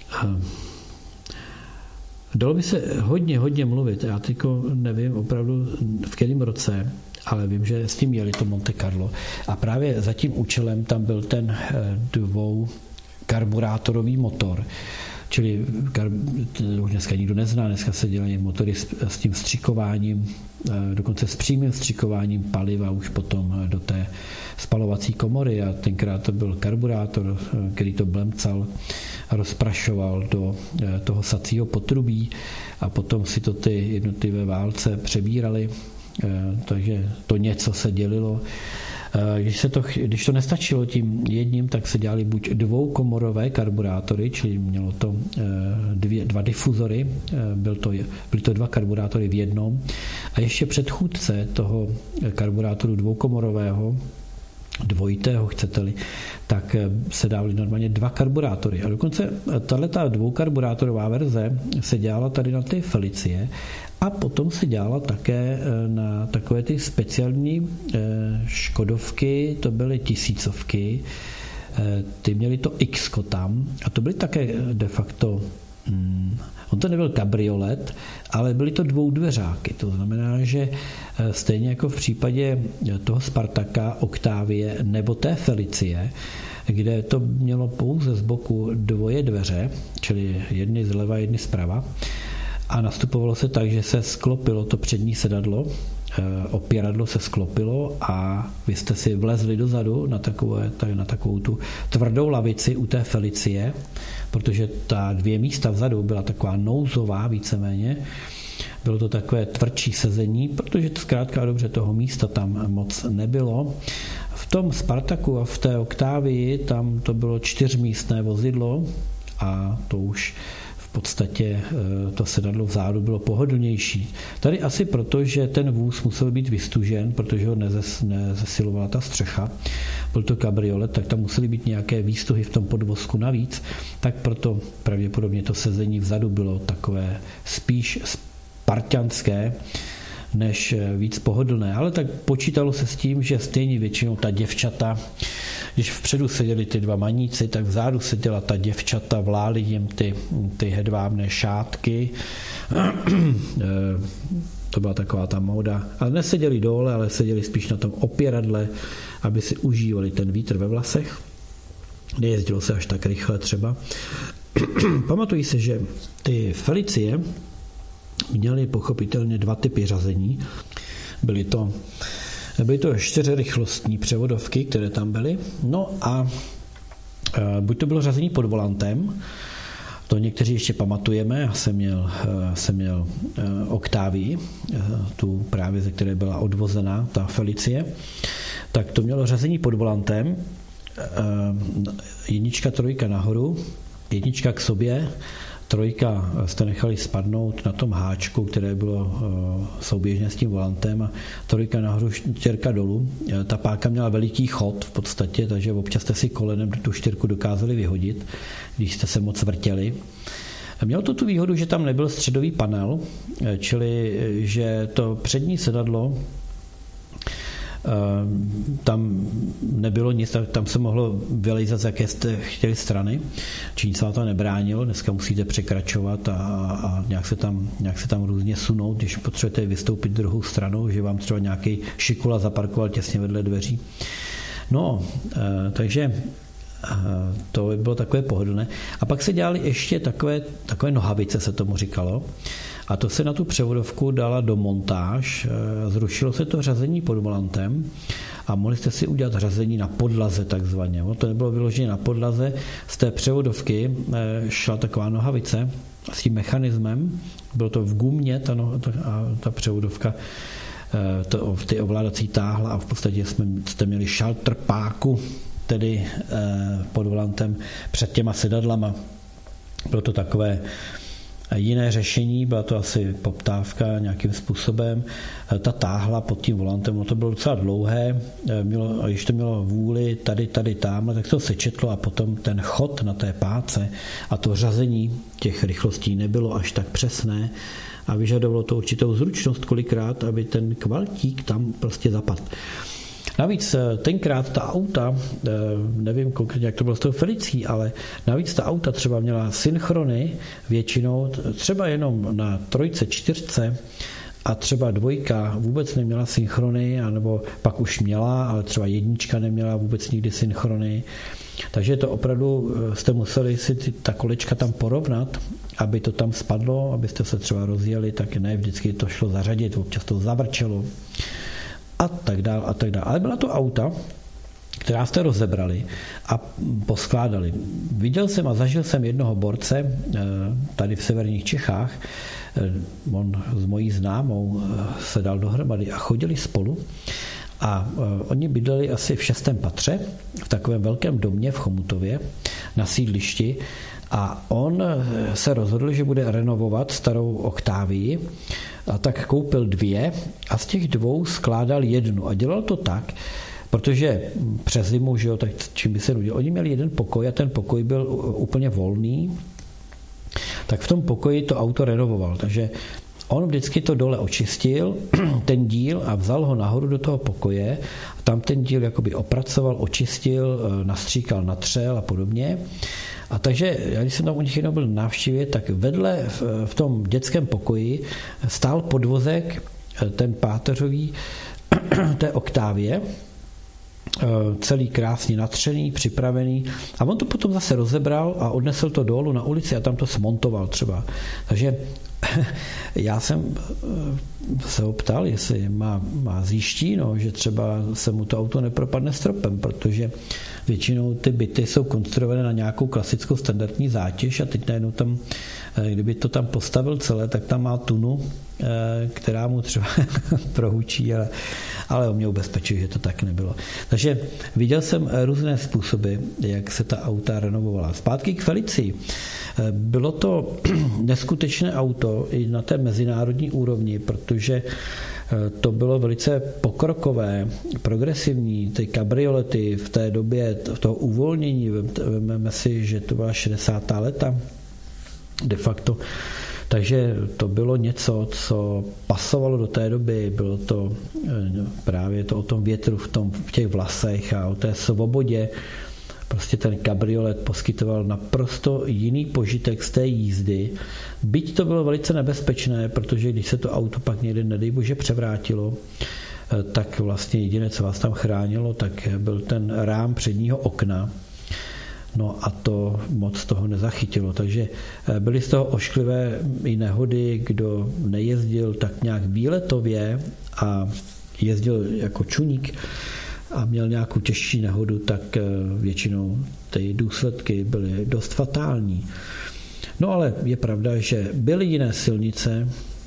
dalo by se hodně mluvit. Já teďko nevím opravdu v kterém roce, ale vím, že s tím jeli to Monte Carlo. A právě za tím účelem tam byl ten dvoukarburátorový motor. Čili už dneska nikdo nezná, dneska se dělají motory s tím vstřikováním, dokonce s přímým vstřikováním paliva už potom do té spalovací komory a tenkrát to byl karburátor, který to blemcal a rozprašoval do toho sacího potrubí a potom si to ty jednotlivé válce přebírali, takže to něco se dělilo. Když to nestačilo tím jedním, tak se dělali buď dvoukomorové karburátory, čili mělo to dva difuzory, byly to 2 karburátory v jednom a ještě předchůdce toho karburátoru dvoukomorového, dvojitého chcete-li, tak se dávaly normálně 2 karburátory. A dokonce tato dvoukarburátorová verze se dělala tady na ty Felicie a potom se dělala také na takové ty speciální Škodovky, to byly 1000, ty měly to X-ko tam a to byly také de facto on to nebyl kabriolet, ale byly to dvoudveřáky. To znamená, že stejně jako v případě toho Spartaka, Octavie nebo té Felicie, kde to mělo pouze z boku 2 dveře, čili jedny zleva, jedny zprava, a nastupovalo se tak, že se sklopilo to přední sedadlo, opěradlo se sklopilo a vy jste si vlezli dozadu na takovou tu tvrdou lavici u té Felicie, protože ta 2 místa vzadu byla taková nouzová víceméně Bylo to takové tvrdší sezení, protože zkrátka dobře toho místa tam moc nebylo. V tom Spartaku a v té Octavii tam to bylo 4místné vozidlo a to už v podstatě to sedadlo vzadu bylo pohodlnější. Tady asi proto, že ten vůz musel být vystužen, protože ho nezesilovala ta střecha. Byl to kabriolet, tak tam musely být nějaké výstuhy v tom podvozku navíc, tak proto pravděpodobně to sezení vzadu bylo takové spíš spartanské, než víc pohodlné. Ale tak počítalo se s tím, že stejně většinou ta děvčata, když vpředu seděli ty dva maníci, tak vzadu seděla ta děvčata, vlály jim ty hedvábné šátky. To byla taková ta móda. Ale neseděli dole, ale seděli spíš na tom opěradle, aby si užívali ten vítr ve vlasech. Nejezdilo se až tak rychle třeba. Pamatují se, že ty Felicie měly pochopitelně 2 typy řazení. Byly to 4rychlostní převodovky, které tam byly. No a buď to bylo řazení pod volantem, to někteří ještě pamatujeme, já jsem měl Octavii, tu právě ze které byla odvozená ta Felicie, tak to mělo řazení pod volantem, 1, 3 nahoru, 1 k sobě, 3 jste nechali spadnout na tom háčku, které bylo souběžně s tím volantem, a 3 nahoru, 4 dolů. Ta páka měla veliký chod v podstatě, takže občas jste si kolenem tu 4 dokázali vyhodit, když jste se moc vrtěli. Mělo to tu výhodu, že tam nebyl středový panel, čili že to přední sedadlo tam nebylo nic, tam se mohlo vylejzat z jaké jste chtěli strany, či nic vám to nebránilo, dneska musíte překračovat a nějak se tam různě sunout, když potřebujete vystoupit druhou stranou, že vám třeba nějaký šikula zaparkoval těsně vedle dveří. No, takže to by bylo takové pohodlné. A pak se dělaly ještě takové nohavice, se tomu říkalo. A to se na tu převodovku dala do montáž, zrušilo se to řazení pod volantem a mohli jste si udělat řazení na podlaze takzvaně. To nebylo vyloženě na podlaze, z té převodovky šla taková nohavice s tím mechanismem, bylo to v gumě ta převodovka, ty ovládací táhla a v podstatě jste měli šaltr páku, tedy pod volantem před těma sedadlama. Bylo to takové jiné řešení, byla to asi poptávka nějakým způsobem. Ta táhla pod tím volantem, to bylo docela dlouhé, když to mělo vůli tady, tam, tak to sečetlo a potom ten chod na té páce a to řazení těch rychlostí nebylo až tak přesné a vyžadovalo to určitou zručnost kolikrát, aby ten kvaltík tam prostě zapadl. Navíc tenkrát ta auta, nevím konkrétně, jak to bylo s tou Felicí, ale navíc ta auta třeba měla synchrony většinou, třeba jenom na 3, 4 a třeba 2 vůbec neměla synchrony, anebo pak už měla, ale třeba 1 neměla vůbec nikdy synchrony. Takže to opravdu jste museli si ta kolečka tam porovnat, aby to tam spadlo, abyste se třeba rozjeli, tak ne vždycky to šlo zařadit, občas to zavrčelo. A tak dál. Ale byla to auta, která jste rozebrali a poskládali. Viděl jsem a zažil jsem jednoho borce tady v severních Čechách, on s mojí známou se dal dohromady a chodili spolu a oni bydleli asi v 6. patře v takovém velkém domě v Chomutově na sídlišti a on se rozhodl, že bude renovovat starou Octavii a tak koupil 2 a z těch 2 skládal 1 a dělal to tak, protože přes zimu, že jo, tak čím by se nudil. Oni měli 1 pokoj a ten pokoj byl úplně volný, tak v tom pokoji to auto renovoval, takže on vždycky to dole očistil, ten díl a vzal ho nahoru do toho pokoje a tam ten díl jakoby opracoval, očistil, nastříkal, natřel a podobně. A takže, já když jsem tam u nich jednou byl na návštěvě, tak vedle v tom dětském pokoji stál podvozek, ten páteřový té Octavie, celý krásně natřený, připravený a on to potom zase rozebral a odnesl to dolů na ulici a tam to smontoval třeba. Takže já jsem se ho ptal, jestli má zjiští, že třeba se mu to auto nepropadne stropem, protože většinou ty byty jsou konstruované na nějakou klasickou standardní zátěž a teď najednou tam, kdyby to tam postavil celé, tak tam má tunu která mu třeba prohučí, ale on mě ubezpečil, že to tak nebylo. Takže viděl jsem různé způsoby, jak se ta auta renovovala. Zpátky k Felicii. Bylo to neskutečné auto i na té mezinárodní úrovni, protože to bylo velice pokrokové, progresivní, ty kabriolety v té době toho uvolnění, vememe si, že to byla 60. leta de facto, takže to bylo něco, co pasovalo do té doby, bylo to právě to o tom větru v těch vlasech a o té svobodě. Prostě ten kabriolet poskytoval naprosto jiný požitek z té jízdy. Byť to bylo velice nebezpečné, protože když se to auto pak někdy, nedej bože, převrátilo, tak vlastně jediné, co vás tam chránilo, tak byl ten rám předního okna. No a to moc toho nezachytilo. Takže byly z toho ošklivé i nehody, kdo nejezdil tak nějak výletově a jezdil jako čuník a měl nějakou těžší nehodu, tak většinou ty důsledky byly dost fatální. No ale je pravda, že byly jiné silnice,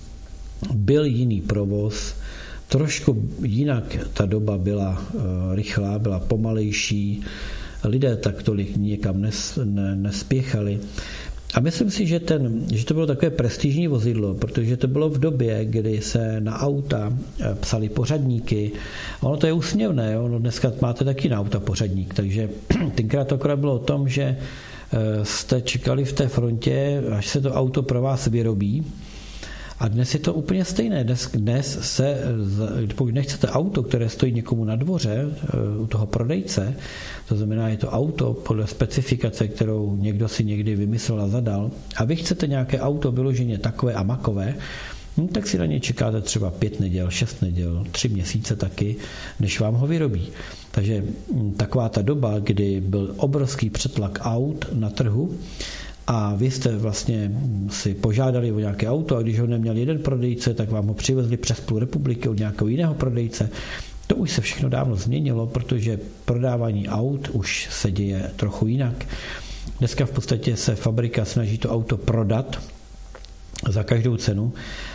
byl jiný provoz, trošku jinak ta doba byla rychlá, byla pomalejší, lidé tak tolik někam nespěchali. A myslím si, že to bylo takové prestižní vozidlo, protože to bylo v době, kdy se na auta psali pořadníky. Ono to je úsměvné, ono dneska máte taky na auta pořadník, takže tenkrát to akorát bylo o tom, že jste čekali v té frontě, až se to auto pro vás vyrobí. A dnes je to úplně stejné. Dnes se, pokud nechcete auto, které stojí někomu na dvoře, u toho prodejce, to znamená, je to auto podle specifikace, kterou někdo si někdy vymyslel a zadal, a vy chcete nějaké auto vyloženě takové a makové, tak si na ně čekáte třeba 5 neděl, 6 neděl, 3 měsíce taky, než vám ho vyrobí. Takže taková ta doba, kdy byl obrovský přetlak aut na trhu, a vy jste vlastně si požádali o nějaké auto a když ho neměl jeden prodejce, tak vám ho přivezli přes půl republiky od nějakého jiného prodejce. To už se všechno dávno změnilo, protože prodávání aut už se děje trochu jinak. Dneska v podstatě se fabrika snaží to auto prodat za každou cenu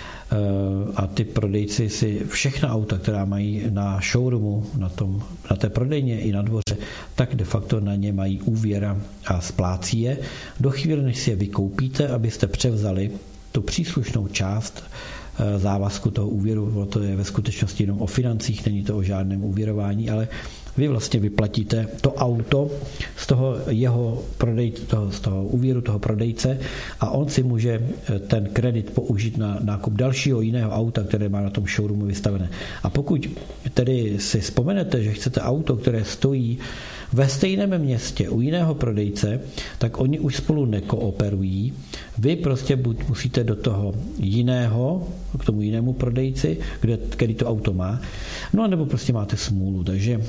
a ty prodejci si všechna auta, která mají na showroomu, na té prodejně i na dvoře, tak de facto na ně mají úvěr a splácí je. Do chvíle, než si je vykoupíte, abyste převzali tu příslušnou část závazku toho úvěru, to je ve skutečnosti jenom o financích, není to o žádném úvěrování, ale vy vlastně vyplatíte to auto z toho jeho prodejce, z toho úvěru toho prodejce a on si může ten kredit použít na nákup dalšího jiného auta, které má na tom showroomu vystavené. A pokud tedy si vzpomenete, že chcete auto, které stojí ve stejném městě u jiného prodejce, tak oni už spolu nekooperují. Vy prostě buď musíte do toho jiného, k tomu jinému prodejci, který to auto má, no a nebo prostě máte smůlu. Takže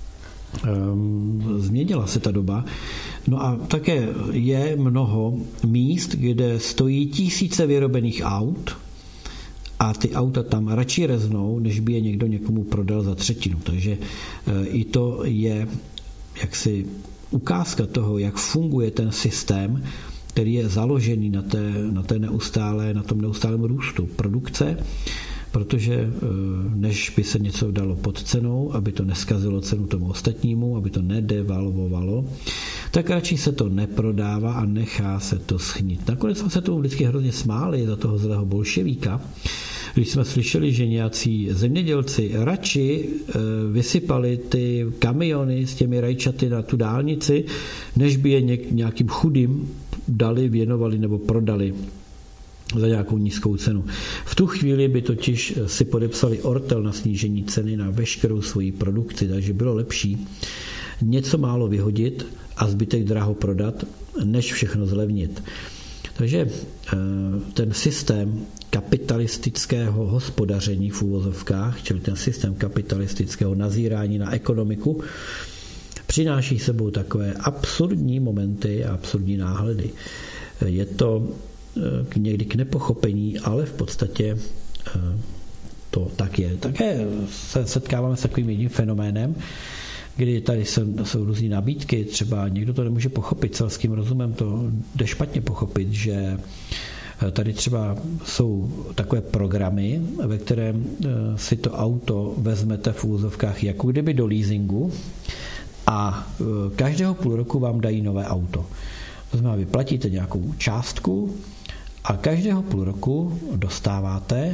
změnila se ta doba. No a také je mnoho míst, kde stojí tisíce vyrobených aut a ty auta tam radši reznou, než by je někdo někomu prodal za třetinu. Takže i to je jaksi ukázka toho, jak funguje ten systém, který je založený na tom neustálém růstu produkce, protože než by se něco dalo pod cenou, aby to neskazilo cenu tomu ostatnímu, aby to nedevalvovalo, tak radši se to neprodává a nechá se to schnít. Nakonec jsme se tomu vždycky hrozně smáli za toho zlého bolševíka, když jsme slyšeli, že nějací zemědělci radši vysypali ty kamiony s těmi rajčaty na tu dálnici, než by je nějakým chudým dali, věnovali nebo prodali za nějakou nízkou cenu. V tu chvíli by totiž si podepsali ortel na snížení ceny na veškerou svoji produkci, takže bylo lepší něco málo vyhodit a zbytek draho prodat, než všechno zlevnit. Takže ten systém kapitalistického hospodaření v úvozovkách, čili ten systém kapitalistického nazírání na ekonomiku, přináší sebou takové absurdní momenty a absurdní náhledy. Je to někdy k nepochopení, ale v podstatě to tak je. Také se setkáváme s takovým jedním fenoménem, kdy tady jsou různé nabídky, třeba někdo to nemůže pochopit, selským rozumem to jde špatně pochopit, že Tady třeba jsou takové programy, ve kterém si to auto vezmete v úvozovkách jako kdyby do leasingu a každého půl roku vám dají nové auto. To znamená, vy platíte nějakou částku a každého půl roku dostáváte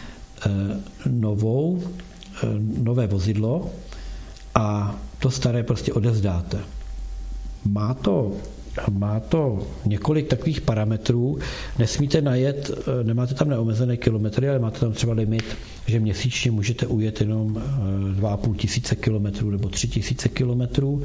nové vozidlo a to staré prostě odevzdáte. Má to několik takových parametrů. Nesmíte najet, nemáte tam neomezené kilometry, ale máte tam třeba limit, že měsíčně můžete ujet jenom 2,5 tisíce kilometrů nebo 3 tisíce kilometrů.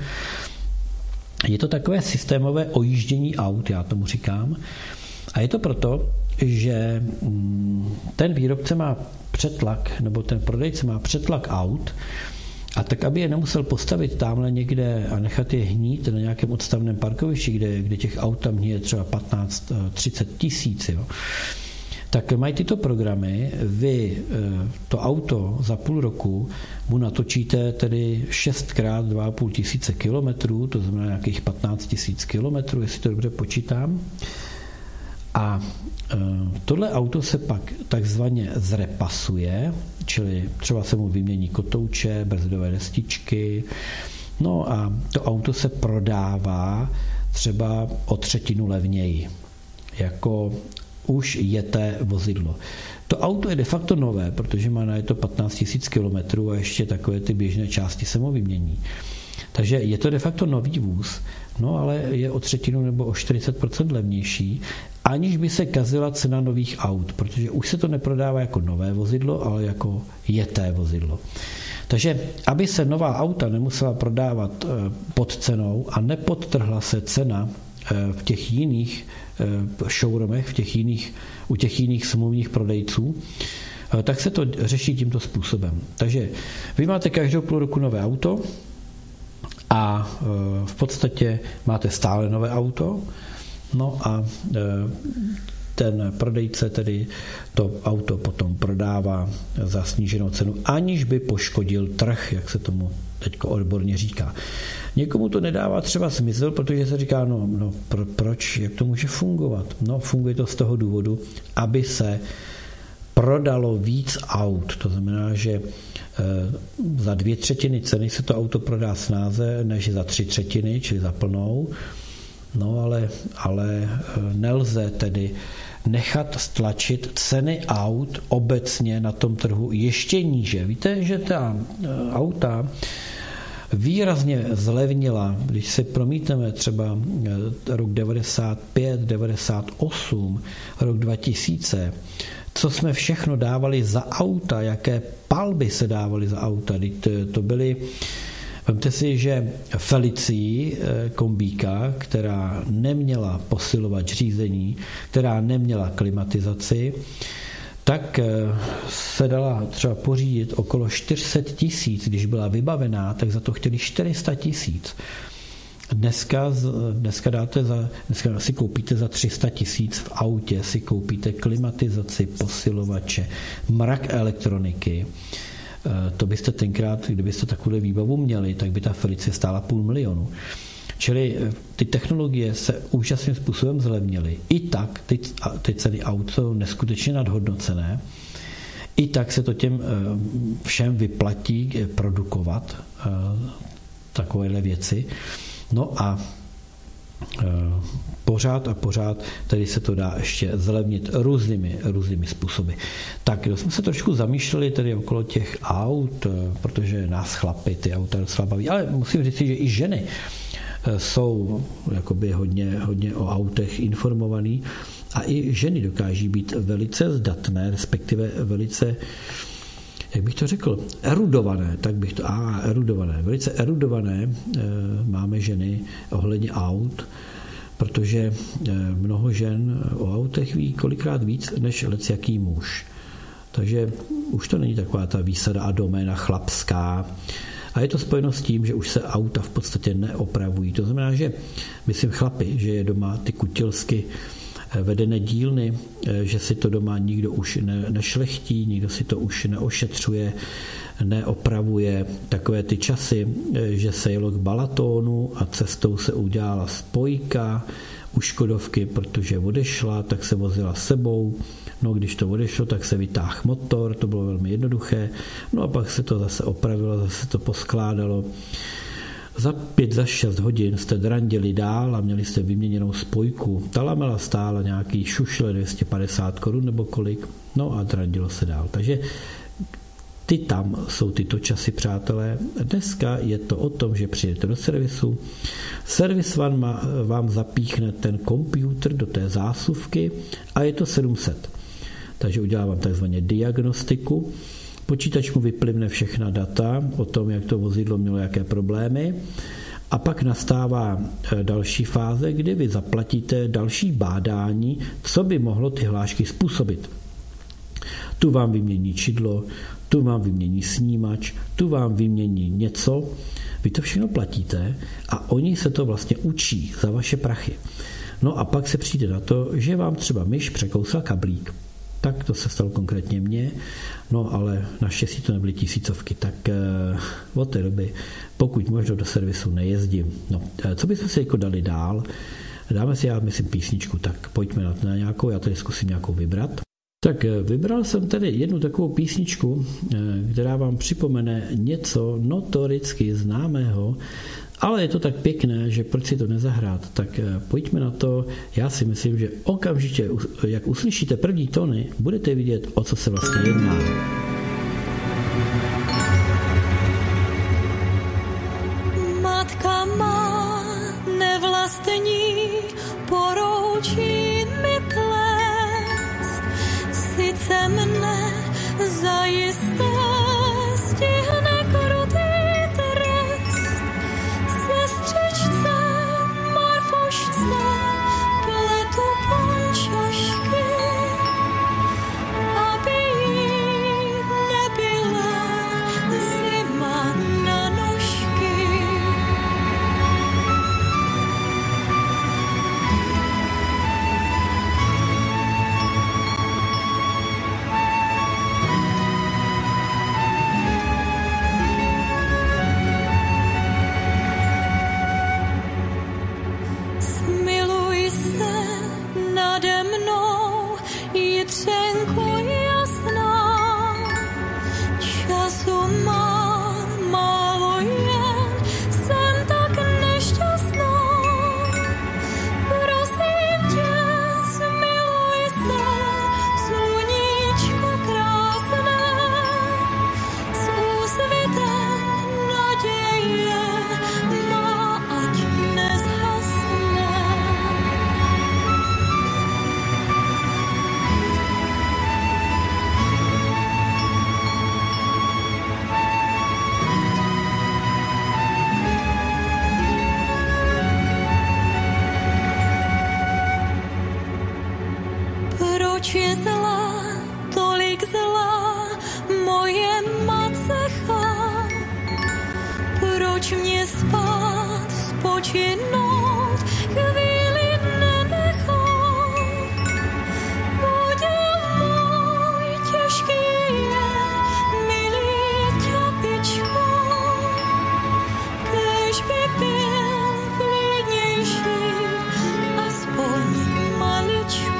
Je to takové systémové ojíždění aut, já tomu říkám. A je to proto, že ten výrobce má přetlak, nebo ten prodejce má přetlak aut, a tak, aby je nemusel postavit tamhle někde a nechat je hnít na nějakém odstavném parkovišti, kde těch aut tam hníje třeba 15-30 tisíc, tak mají tyto programy, vy to auto za půl roku mu natočíte tedy 6x 2,5 tisíce kilometrů, to znamená nějakých 15 tisíc kilometrů, jestli to dobře počítám. A tohle auto se pak takzvaně zrepasuje, čili třeba se mu vymění kotouče, brzdové destičky, no a to auto se prodává třeba o 1/3 levněji, jako už jeté vozidlo. To auto je de facto nové, protože má na to 15 tisíc kilometrů a ještě takové ty běžné části se mu vymění. Takže je to de facto nový vůz, no ale je o 1/3 nebo o 40% levnější, aniž by se kazila cena nových aut, protože už se to neprodává jako nové vozidlo, ale jako jeté vozidlo. Takže aby se nová auta nemusela prodávat pod cenou a nepodtrhla se cena v těch jiných showroomech, u těch jiných smluvních prodejců, tak se to řeší tímto způsobem. Takže vy máte každou půl roku nové auto a v podstatě máte stále nové auto, no a ten prodejce tedy to auto potom prodává za sníženou cenu, aniž by poškodil trh, jak se tomu teďko odborně říká. Někomu to nedává třeba smysl, protože se říká, proč, jak to může fungovat? No, funguje to z toho důvodu, aby se prodalo víc aut. To znamená, že za 2/3 ceny se to auto prodá snáze, než za 3/3, čili za plnou. No ale nelze tedy nechat stlačit ceny aut obecně na tom trhu ještě níže. Víte, že ta auta výrazně zlevnila, když se promítneme třeba rok 95, 98, rok 2000, co jsme všechno dávali za auta, jaké palby se dávaly za auta. To byly, vemte si, že Felicii kombíka, která neměla posilovač řízení, která neměla klimatizaci, tak se dala třeba pořídit okolo 400 tisíc, když byla vybavená, tak za to chtěli 400 tisíc. Dneska si koupíte za 300 tisíc v autě, si koupíte klimatizaci, posilovače, mrak elektroniky. To byste tenkrát, kdybyste takovou výbavu měli, tak by ta Felicie stála 500 000. Čili ty technologie se úžasným způsobem zlevnily. I tak ty ceny aut jsou neskutečně nadhodnocené. I tak se to těm všem vyplatí produkovat takovéhle věci. No a pořád tady se to dá ještě zlevnit různými způsoby. Tak jsme se trošku zamýšleli tedy okolo těch aut, protože nás chlapi ty auta docela baví, ale musím říct, že i ženy jsou jakoby hodně o autech informovaný a i ženy dokáží být velice zdatné, respektive velice, jak bych to řekl, erudované, velice erudované máme ženy ohledně aut, protože mnoho žen o autech ví kolikrát víc než lecjaký muž. Takže už to není taková ta výsada a doména chlapská. A je to spojeno s tím, že už se auta v podstatě neopravují. To znamená, že myslím chlapi, že je doma ty kutilsky vedené dílny, že si to doma nikdo už nešlechtí, nikdo si to už neošetřuje, neopravuje. Takové ty časy, že se jelo k Balatonu a cestou se udělala spojka, u Škodovky, protože odešla, tak se vozila s sebou. No, když to odešlo, tak se vytáhl motor, to bylo velmi jednoduché. No a pak se to zase opravilo, zase to poskládalo. Za 5-6 hodin jste drandili dál a měli jste vyměněnou spojku. Ta lamela stála nějaký šušle 250 korun nebo kolik, no a drandilo se dál. Takže tam jsou tyto časy, přátelé. Dneska je to o tom, že přijdete do servisu, servis vám zapíchne ten počítač do té zásuvky a je to 700. Takže udělá vám takzvaně diagnostiku. Počítač mu vyplivne všechna data o tom, jak to vozidlo mělo jaké problémy a pak nastává další fáze, kdy vy zaplatíte další bádání, co by mohlo ty hlášky způsobit. Tu vám vymění čidlo, tu vám vymění snímač, tu vám vymění něco, vy to všechno platíte a oni se to vlastně učí za vaše prachy. No a pak se přijde na to, že vám třeba myš překousal kablík. Tak to se stalo konkrétně mně, no ale naštěstí to nebyly tisícovky, tak od té doby pokud možno do servisu nejezdím. No, co bychom si jako dali dál? Dáme si, já myslím, písničku, tak pojďme na nějakou, já tady zkusím nějakou vybrat. Tak vybral jsem tady jednu takovou písničku, která vám připomene něco notoricky známého, ale je to tak pěkné, že proč si to nezahrát, tak pojďme na to. Já si myslím, že okamžitě, jak uslyšíte první tóny, budete vidět, o co se vlastně jedná. Matka má nevlastní, poroučí mi plést, sice mne zajisté stihne krutý trest. Sestřičce, Marfušce, pletu pončošky, aby jí nebyla zima na nožky. Smiluj se nade mnou, Jitřenko jasná, času mám málo jen, jsem tak nešťastná. Prosím tě, smiluj se, sluníčko krásné, s úsvitem naděje má, ať nezhasne. Proč je zlá, tolik zlá, moje macecha? Proč mě spát, spočinout, chvíli nenechá? Úděl můj těžký je, milý ťapičko, kéž by byl klidnější, aspoň maličko.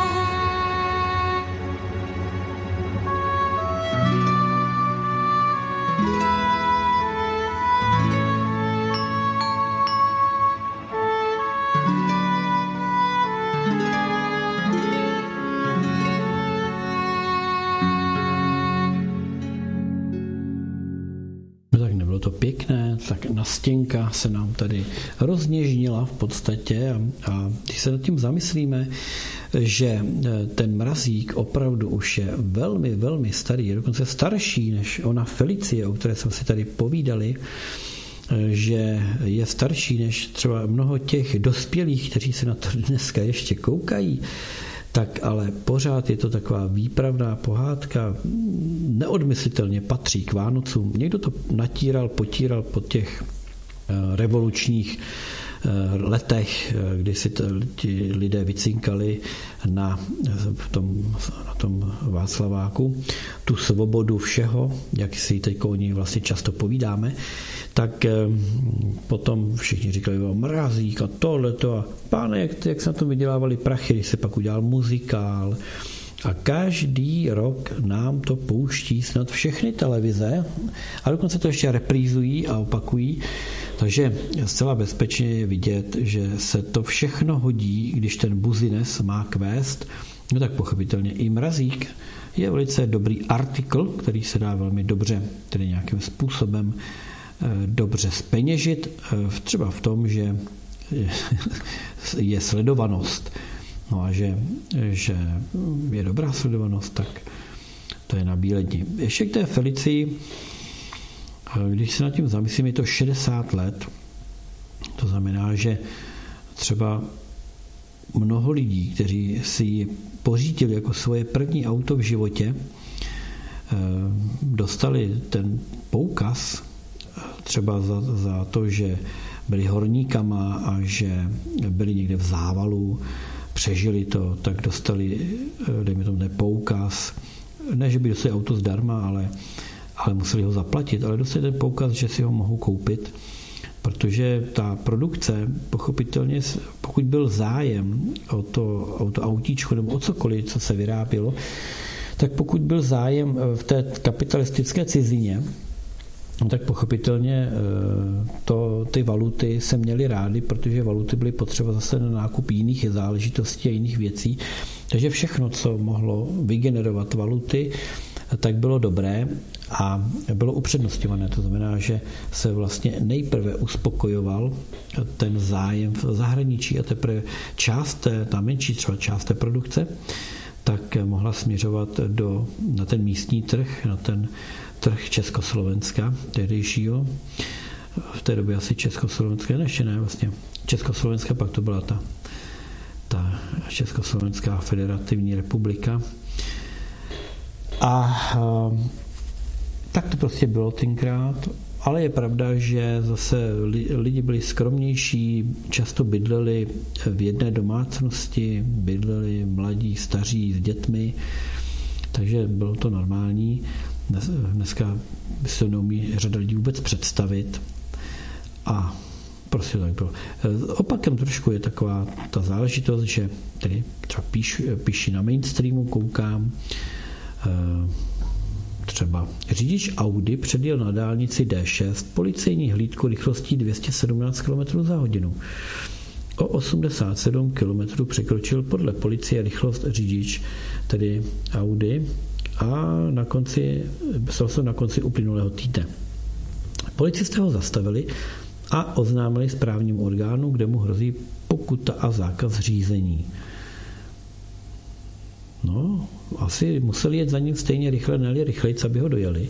No tak nebylo to pěkné, tak nastěnka se nám tady rozněžnila v podstatě a když se nad tím zamyslíme, že ten mrazík opravdu už je velmi, velmi starý, je dokonce starší než ona Felicie, o které jsme si tady povídali, že je starší než třeba mnoho těch dospělých, kteří se na to dneska ještě koukají, tak ale pořád je to taková výpravná pohádka, neodmyslitelně patří k Vánocům. Někdo to natíral, potíral po těch revolučních letech, kdy si ti lidé vycinkali na tom Václaváku tu svobodu všeho, jak si teď o ní vlastně často povídáme, tak potom všichni říkali, Mrazík a tohleto a páne, jak se na tom vydělávali prachy, když se pak udělal muzikál. A každý rok nám to pouští snad všechny televize a dokonce to ještě reprízují a opakují. Takže zcela bezpečně je vidět, že se to všechno hodí, když ten buzines má kvést. No tak pochopitelně i Mrazík je velice dobrý artikl, který se dá velmi dobře, tedy nějakým způsobem dobře zpeněžit, třeba v tom, že je sledovanost. No a že je dobrá sledovanost, tak to je na bíledni. Ještě k té Felicii, když se nad tím zamyslím, je to 60 let. To znamená, že třeba mnoho lidí, kteří si ji pořídili jako svoje první auto v životě, dostali ten poukaz třeba za to, že byli horníkama a že byli někde v závalu, přežili to, tak dostali, dejme tomu, poukaz. Ne, že by dostali auto zdarma, ale museli ho zaplatit, ale dostali ten poukaz, že si ho mohou koupit, protože ta produkce, pochopitelně, pokud byl zájem o to autíčko nebo o cokoliv, co se vyrábělo, tak pokud byl zájem v té kapitalistické cizině, tak pochopitelně ty valuty se měly rády, protože valuty byly potřeba zase na nákup jiných záležitostí a jiných věcí. Takže všechno, co mohlo vygenerovat valuty, tak bylo dobré a bylo upřednostňované. To znamená, že se vlastně nejprve uspokojoval ten zájem v zahraničí a teprve ta menší třeba část té produkce, tak mohla směřovat na ten místní trh, na ten trh Československa, tehdejšího. V té době asi Československé, ještě ne, vlastně Československa, pak to byla ta Československá federativní republika. A tak to prostě bylo tenkrát, ale je pravda, že zase lidi byli skromnější, často bydleli v jedné domácnosti, bydleli mladí, staří s dětmi, takže bylo to normální. Dneska by se to neumí řada lidí vůbec představit a prostě tak bylo. Opakem trošku je taková ta záležitost, že tedy třeba píši na mainstreamu, koukám, třeba řidič Audi předjel na dálnici D6 policejní hlídku rychlostí 217 km za hodinu. O 87 km překročil podle policie rychlost řidič, tedy Audi, a stal se na konci uplynulého týdne. Policisté ho zastavili a oznámili správnímu orgánu, kde mu hrozí pokuta a zákaz řízení. No, asi museli jet za ním stejně rychle, ne-li rychleji, aby ho dojeli.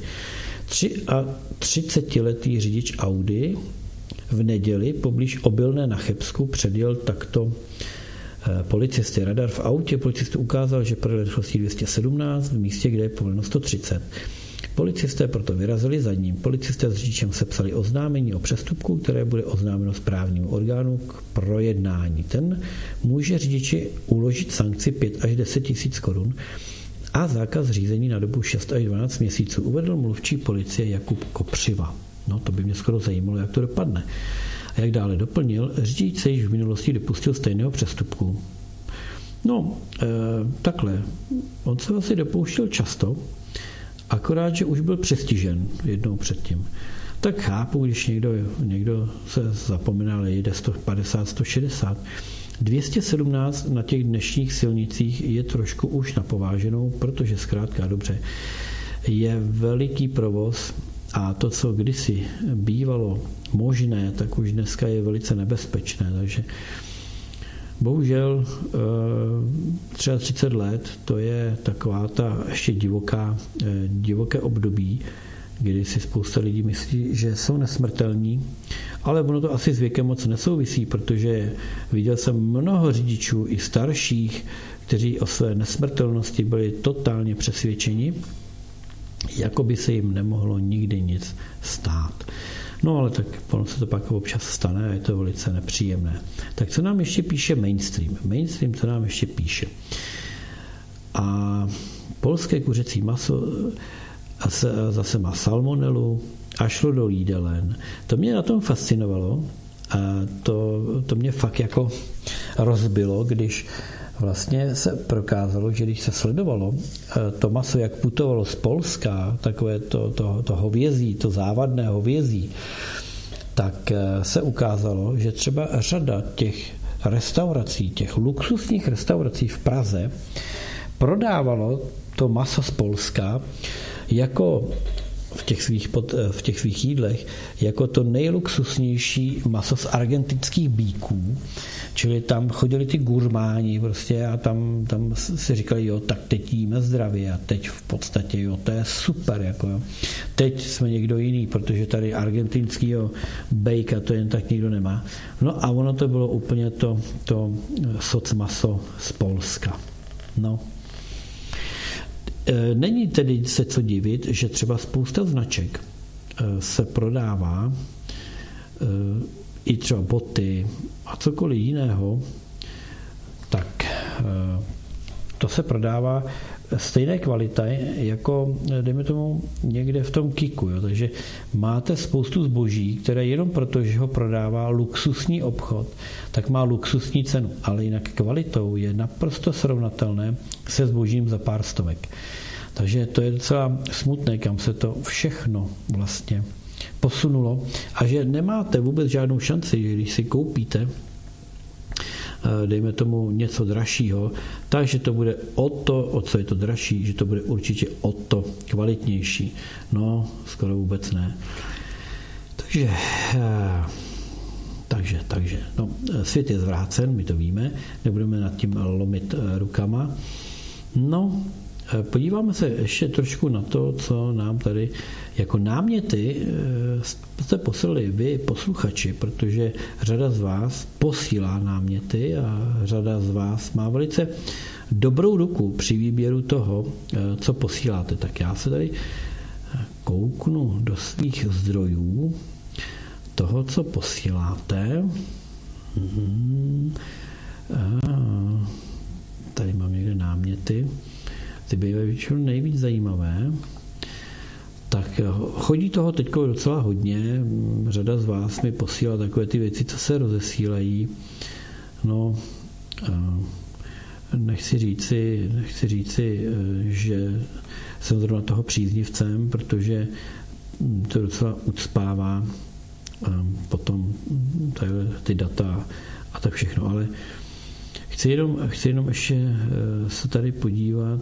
33letý řidič Audi v neděli poblíž Obilné na Chebsku předjel takto policisty. Radar v autě policistu ukázal, že projel rychlostí 217 v místě, kde je povoleno 130. Policisté proto vyrazili za ním. Policisté s řidičem sepsali oznámení o přestupku, které bude oznámeno správnímu orgánu k projednání. Ten může řidiči uložit sankci 5 až 10 tisíc korun a zákaz řízení na dobu 6 až 12 měsíců, uvedl mluvčí policie Jakub Kopřiva. No, to by mě skoro zajímalo, jak to dopadne. A jak dále doplnil, řidič se již v minulosti dopustil stejného přestupku. No, takhle. On se asi dopouštěl často, akorát, že už byl přestižen jednou předtím. Tak chápu, když někdo se zapomíná, jede 150, 160. 217 na těch dnešních silnicích je trošku už napováženou, protože zkrátka dobře je veliký provoz a to, co kdysi bývalo možné, tak už dneska je velice nebezpečné. Takže bohužel třeba 30 let, to je taková ta ještě divoké období, kdy si spousta lidí myslí, že jsou nesmrtelní, ale ono to asi s věkem moc nesouvisí, protože viděl jsem mnoho řidičů i starších, kteří o své nesmrtelnosti byli totálně přesvědčeni, jako by se jim nemohlo nikdy nic stát. No ale tak ono se to pak občas stane a je to velice nepříjemné. Tak co nám ještě píše mainstream? Mainstream, co nám ještě píše? A polské kuřecí maso zase má salmonelu a šlo do jídelen. To mě na tom fascinovalo a to mě fakt jako rozbilo, když vlastně se prokázalo, že když se sledovalo to maso, jak putovalo z Polska, takové to hovězí, to závadné hovězí, tak se ukázalo, že třeba řada těch restaurací, těch luxusních restaurací v Praze prodávalo to maso z Polska jako v těch svých jídlech jako to nejluxusnější maso z argentinských bíků, čili tam chodili ty gurmáni prostě a tam si říkali, jo, tak teď jíme zdravě a teď v podstatě, jo, to je super, jako jo. Teď jsme někdo jiný, protože tady argentinskýho bejka to jen tak nikdo nemá. No a ono to bylo úplně to socmaso z Polska. No. Není tedy se co divit, že třeba spousta značek se prodává i třeba boty a cokoliv jiného, tak to se prodává stejné kvality jako, dejme tomu, někde v tom Kiku. Jo. Takže máte spoustu zboží, které jenom proto, že ho prodává luxusní obchod, tak má luxusní cenu, ale jinak kvalitou je naprosto srovnatelné se zbožím za pár stovek. Takže to je docela smutné, kam se to všechno vlastně posunulo a že nemáte vůbec žádnou šanci, že když si koupíte dejme tomu něco dražšího, takže to bude o co je to dražší, že to bude určitě o to kvalitnější. No, skoro vůbec ne. Takže, no, svět je zvrácen, my to víme, nebudeme nad tím lomit rukama. No, podíváme se ještě trošku na to, co nám tady jako náměty jste poslali vy, posluchači, protože řada z vás posílá náměty a řada z vás má velice dobrou ruku při výběru toho, co posíláte. Tak já se tady kouknu do svých zdrojů toho, co posíláte. Tady mám někde náměty. Ty bývají většinou nejvíc zajímavé. Tak chodí toho teď docela hodně. Řada z vás mi posílá takové ty věci, co se rozesílají. No, nechci říci, že jsem zrovna toho příznivcem, protože to docela ucpává potom ty data a tak všechno. Ale chci jenom ještě se tady podívat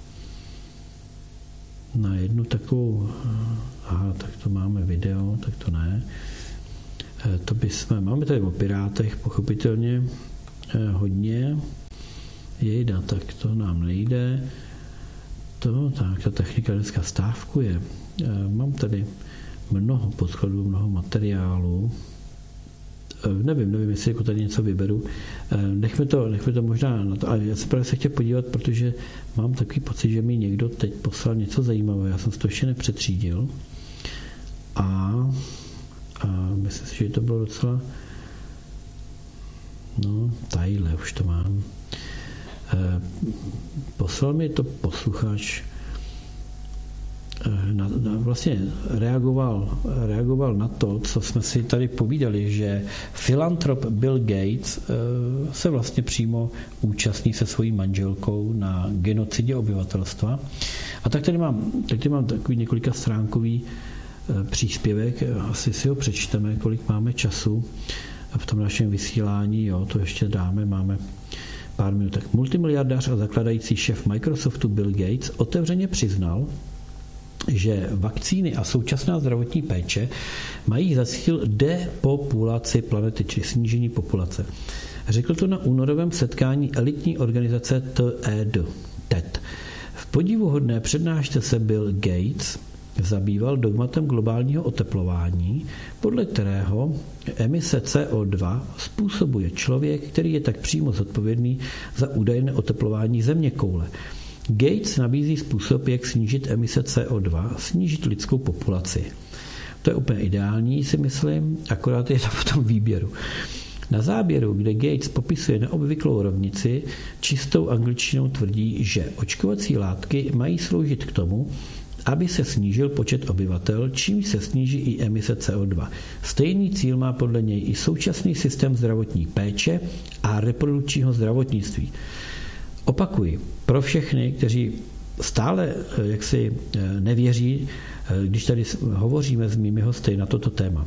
na jednu takovou, tak to máme video, tak to ne. Máme tady o pirátech, pochopitelně hodně. Jejda, tak to nám nejde. Ta technika dneska stávkuje. Mám tady mnoho podkladů, mnoho materiálů. Nevím, jestli jako tady něco vyberu. Nechme to možná na to, ale já se právě se chtěl podívat, protože mám takový pocit, že mi někdo teď poslal něco zajímavého. Já jsem to ještě nepřetřídil. A myslím si, že to bylo docela tadyhle už to mám. Poslal mi to posluchač, vlastně reagoval na to, co jsme si tady povídali, že filantrop Bill Gates se vlastně přímo účastní se svojí manželkou na genocidě obyvatelstva. A tak tady mám takový několika stránkový příspěvek, asi si ho přečteme, kolik máme času v tom našem vysílání, jo, to ještě dáme, máme pár minutek. Multimiliardář a zakladající šéf Microsoftu Bill Gates otevřeně přiznal, že vakcíny a současná zdravotní péče mají za cíl depopulaci planety, či snížení populace. Řekl to na únorovém setkání elitní organizace TED. V podivuhodné přednášce se Bill Gates zabýval dogmatem globálního oteplování, podle kterého emise CO2 způsobuje člověk, který je tak přímo zodpovědný za údajné oteplování zeměkoule. Gates nabízí způsob, jak snížit emise CO2, snížit lidskou populaci. To je úplně ideální, si myslím, akorát je to v tom výběru. Na záběru, kde Gates popisuje neobvyklou rovnici, čistou angličtinou tvrdí, že očkovací látky mají sloužit k tomu, aby se snížil počet obyvatel, čímž se sníží i emise CO2. Stejný cíl má podle něj i současný systém zdravotní péče a reprodukčního zdravotnictví. Opakuji, pro všechny, kteří stále jaksi nevěří, když tady hovoříme s mými hosty na toto téma,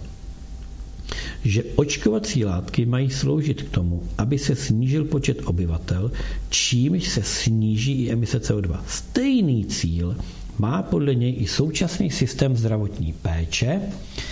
že očkovací látky mají sloužit k tomu, aby se snížil počet obyvatel, čímž se sníží i emise CO2. Stejný cíl má podle něj i současný systém zdravotní péče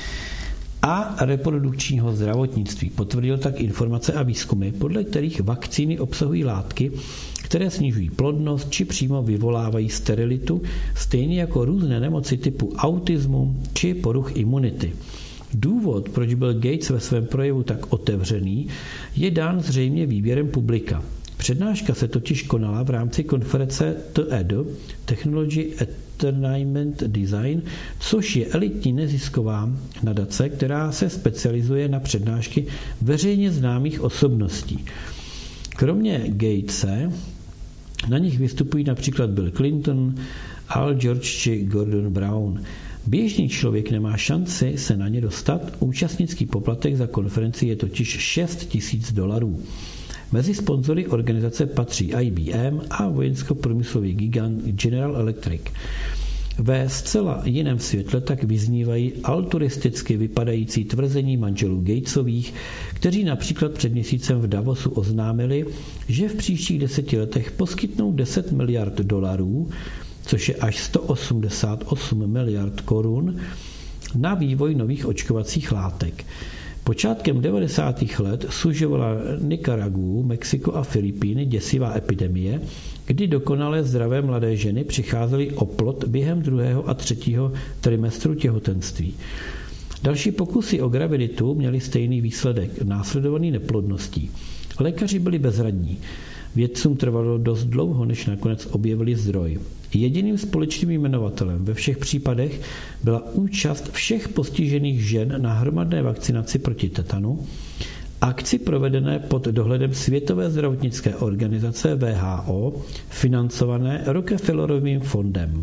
a reprodukčního zdravotnictví. Potvrdil tak informace a výzkumy, podle kterých vakcíny obsahují látky, které snižují plodnost či přímo vyvolávají sterilitu, stejně jako různé nemoci typu autismu či poruch imunity. Důvod, proč byl Gates ve svém projevu tak otevřený, je dán zřejmě výběrem publika. Přednáška se totiž konala v rámci konference TED, Technology Entertainment Design, což je elitní nezisková nadace, která se specializuje na přednášky veřejně známých osobností. Kromě Gatese na nich vystupují například Bill Clinton, Al George či Gordon Brown. Běžný člověk nemá šanci se na ně dostat, účastnický poplatek za konferenci je totiž $6,000. Mezi sponzory organizace patří IBM a vojensko-průmyslový gigant General Electric. Ve zcela jiném světle tak vyznívají altruisticky vypadající tvrzení manželů Gatesových, kteří například před měsícem v Davosu oznámili, že v příštích 10 letech poskytnou $10 miliard, což je až 188 miliard korun, na vývoj nových očkovacích látek. Počátkem 90. let sužovala Nikaragu, Mexiko a Filipíny děsivá epidemie, kdy dokonale zdravé mladé ženy přicházely o plod během 2. a 3. trimestru těhotenství. Další pokusy o graviditu měly stejný výsledek, následovaný neplodností. Lékaři byli bezradní. Vědcům trvalo dost dlouho, než nakonec objevili zdroj. Jediným společným jmenovatelem ve všech případech byla účast všech postižených žen na hromadné vakcinaci proti tetanu, akci provedené pod dohledem Světové zdravotnické organizace WHO, financované Rockefellerovým fondem.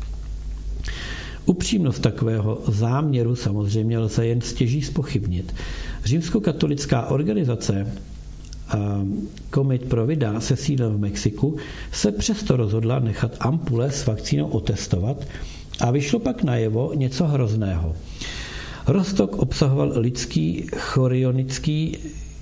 Upřímnost takového záměru samozřejmě lze jen stěží zpochybnit. Římskokatolická organizace Commit pro vida se sídlem v Mexiku se přesto rozhodla nechat ampule s vakcínou otestovat a vyšlo pak najevo něco hrozného. Roztok obsahoval lidský chorionický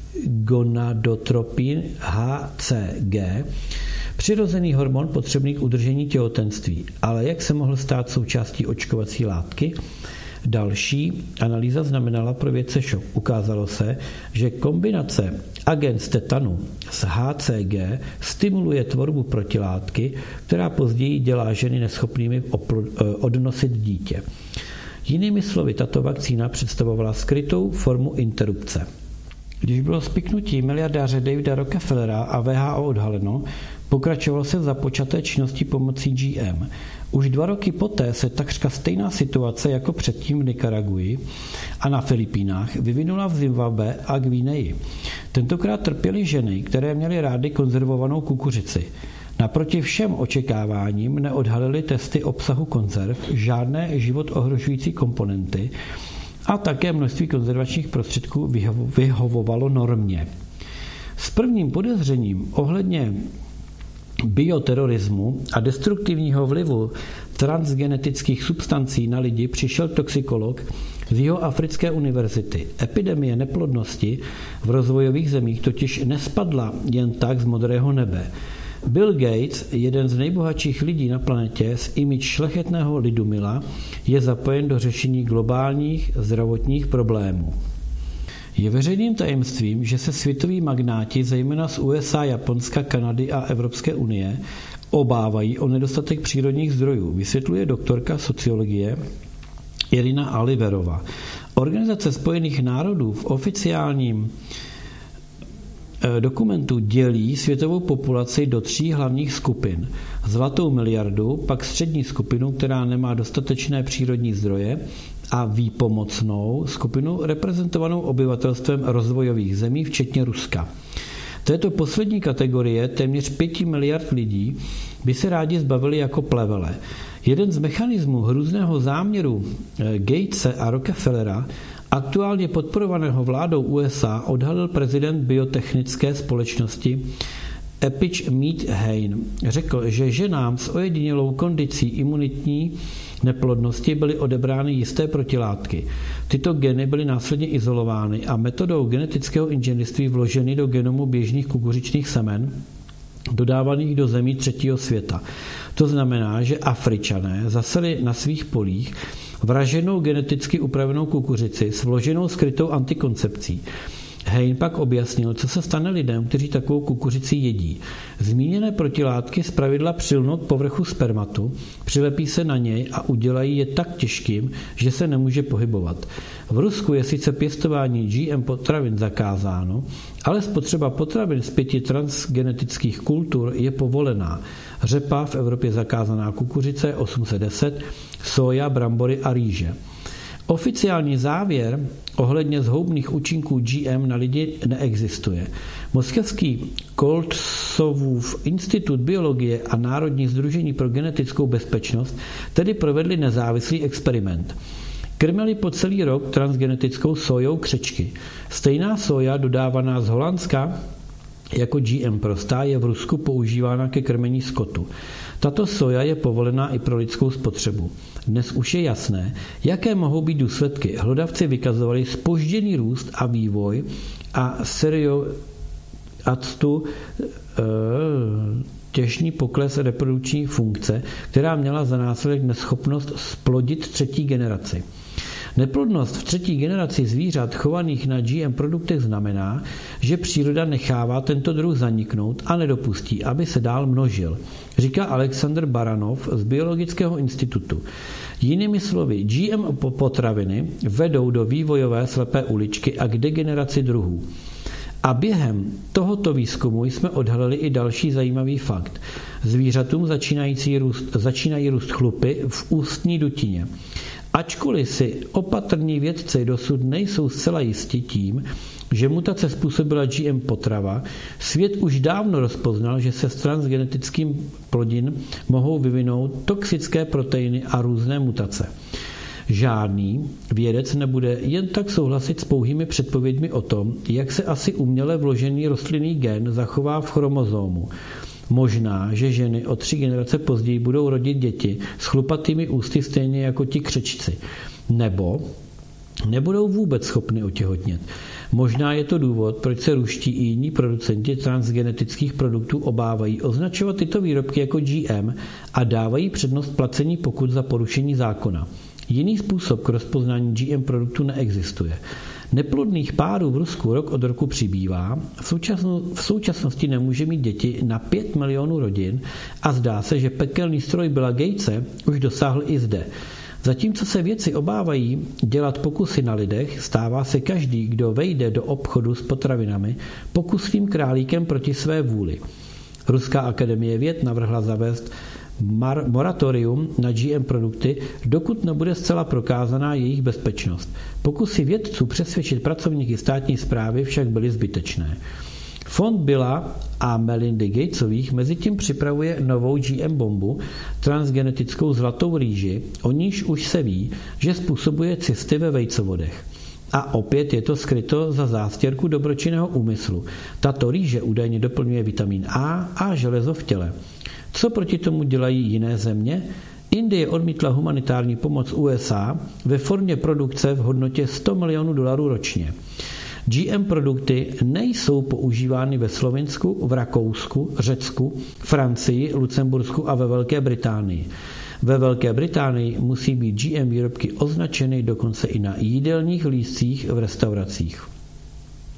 gonadotropin HCG, přirozený hormon potřebný k udržení těhotenství. Ale jak se mohl stát součástí očkovací látky? Další analýza znamenala pro vědce šok. Ukázalo se, že kombinace agens tetanu s HCG stimuluje tvorbu protilátky, která později dělá ženy neschopnými odnosit dítě. Jinými slovy, tato vakcína představovala skrytou formu interrupce. Když bylo spiknutí miliardáře Davida Rockefellera a WHO odhaleno, pokračovalo se v započaté činnosti pomocí GM. Už 2 roky poté se takřka stejná situace jako předtím v Nikaragui a na Filipínách vyvinula v Zimbabwe a Gvineji. Tentokrát trpěly ženy, které měly rády konzervovanou kukuřici. Naproti všem očekáváním neodhalily testy obsahu konzerv žádné život ohrožující komponenty a také množství konzervačních prostředků vyhovovalo normě. S prvním podezřením ohledně bioterorismu a destruktivního vlivu transgenetických substancí na lidi přišel toxikolog z Jihoafrické univerzity. Epidemie neplodnosti v rozvojových zemích totiž nespadla jen tak z modrého nebe. Bill Gates, jeden z nejbohatších lidí na planetě s image šlechetného lidumila, je zapojen do řešení globálních zdravotních problémů. Je veřejným tajemstvím, že se světoví magnáti, zejména z USA, Japonska, Kanady a Evropské unie, obávají o nedostatek přírodních zdrojů, vysvětluje doktorka sociologie Irina Oliverová. Organizace Spojených národů v oficiálním dokumentu dělí světovou populaci do 3 hlavních skupin. Zlatou miliardu, pak střední skupinu, která nemá dostatečné přírodní zdroje, a výpomocnou skupinu reprezentovanou obyvatelstvem rozvojových zemí, včetně Ruska. Této poslední kategorie téměř 5 miliard lidí by se rádi zbavili jako plevele. Jeden z mechanismů hrůzného záměru Gatese a Rockefellera, aktuálně podporovaného vládou USA, odhalil prezident biotechnické společnosti Epic Mead Hein. Řekl, že ženám s ojedinělou kondicí imunitní neplodnosti byly odebrány jisté protilátky. Tyto geny byly následně izolovány a metodou genetického inženýrství vloženy do genomu běžných kukuřičných semen, dodávaných do zemí třetího světa. To znamená, že Afričané zaseli na svých polích vraženou geneticky upravenou kukuřici s vloženou skrytou antikoncepcí. Hein pak objasnil, co se stane lidem, kteří takovou kukuřici jedí. Zmíněné protilátky zpravidla přilnou k povrchu spermatu, přilepí se na něj a udělají je tak těžkým, že se nemůže pohybovat. V Rusku je sice pěstování GM potravin zakázáno, ale spotřeba potravin z 5 transgenetických kultur je povolená. Řepa v Evropě zakázaná, kukuřice 810, soja, brambory a rýže. Oficiální závěr ohledně zhoubných účinků GM na lidi neexistuje. Moskevský Koltsovův institut biologie a Národní sdružení pro genetickou bezpečnost tedy provedli nezávislý experiment. Krmili po celý rok transgenetickou sojou křečky. Stejná soja dodávaná z Holandska jako GM prostá je v Rusku používána ke krmení skotu. Tato soja je povolená i pro lidskou spotřebu. Dnes už je jasné, jaké mohou být důsledky. Hlodavci vykazovali zpožděný růst a vývoj a těžný pokles reprodukční funkce, která měla za následek neschopnost zplodit třetí generaci. Neplodnost v třetí generaci zvířat chovaných na GM produktech znamená, že příroda nechává tento druh zaniknout a nedopustí, aby se dál množil, říká Alexander Baranov z Biologického institutu. Jinými slovy, GM potraviny vedou do vývojové slepé uličky a k degeneraci druhů. A během tohoto výzkumu jsme odhalili i další zajímavý fakt. Zvířatům začínají růst chlupy v ústní dutině. Ačkoliv si opatrní vědci dosud nejsou zcela jisti tím, že mutace způsobila GM potrava, svět už dávno rozpoznal, že se z transgenetickým plodin mohou vyvinout toxické proteiny a různé mutace. Žádný vědec nebude jen tak souhlasit s pouhými předpověďmi o tom, jak se asi uměle vložený rostlinný gen zachová v chromozomu. Možná, že ženy o 3 generace později budou rodit děti s chlupatými ústy stejně jako ti křečci. Nebo nebudou vůbec schopny otěhotnět. Možná je to důvod, proč se ruští i jiní producenti transgenetických produktů obávají označovat tyto výrobky jako GM a dávají přednost placení pokut za porušení zákona. Jiný způsob k rozpoznání GM produktů neexistuje. Neplodných párů v Rusku rok od roku přibývá, v současnosti nemůže mít děti na 5 milionů rodin a zdá se, že pekelný stroj Billa Gatese už dosáhl i zde. Zatímco se vědci obávají dělat pokusy na lidech, stává se každý, kdo vejde do obchodu s potravinami, pokusným králíkem proti své vůli. Ruská akademie věd navrhla zavést moratorium na GM produkty, dokud nebude zcela prokázaná jejich bezpečnost. Pokusy vědců přesvědčit pracovníky státní správy však byly zbytečné. Fond Billa a Melindy Gatesových mezitím připravuje novou GM bombu, transgenetickou zlatou rýži, o níž už se ví, že způsobuje cysty ve vejcovodech. A opět je to skryto za zástěrku dobročinného úmyslu. Tato rýže údajně doplňuje vitamin A a železo v těle. Co proti tomu dělají jiné země? Indie odmítla humanitární pomoc USA ve formě produkce v hodnotě $100 milionů ročně. GM produkty nejsou používány ve Slovinsku, v Rakousku, Řecku, Francii, Lucembursku a ve Velké Británii. Ve Velké Británii musí být GM výrobky označeny dokonce i na jídelních lístcích v restauracích.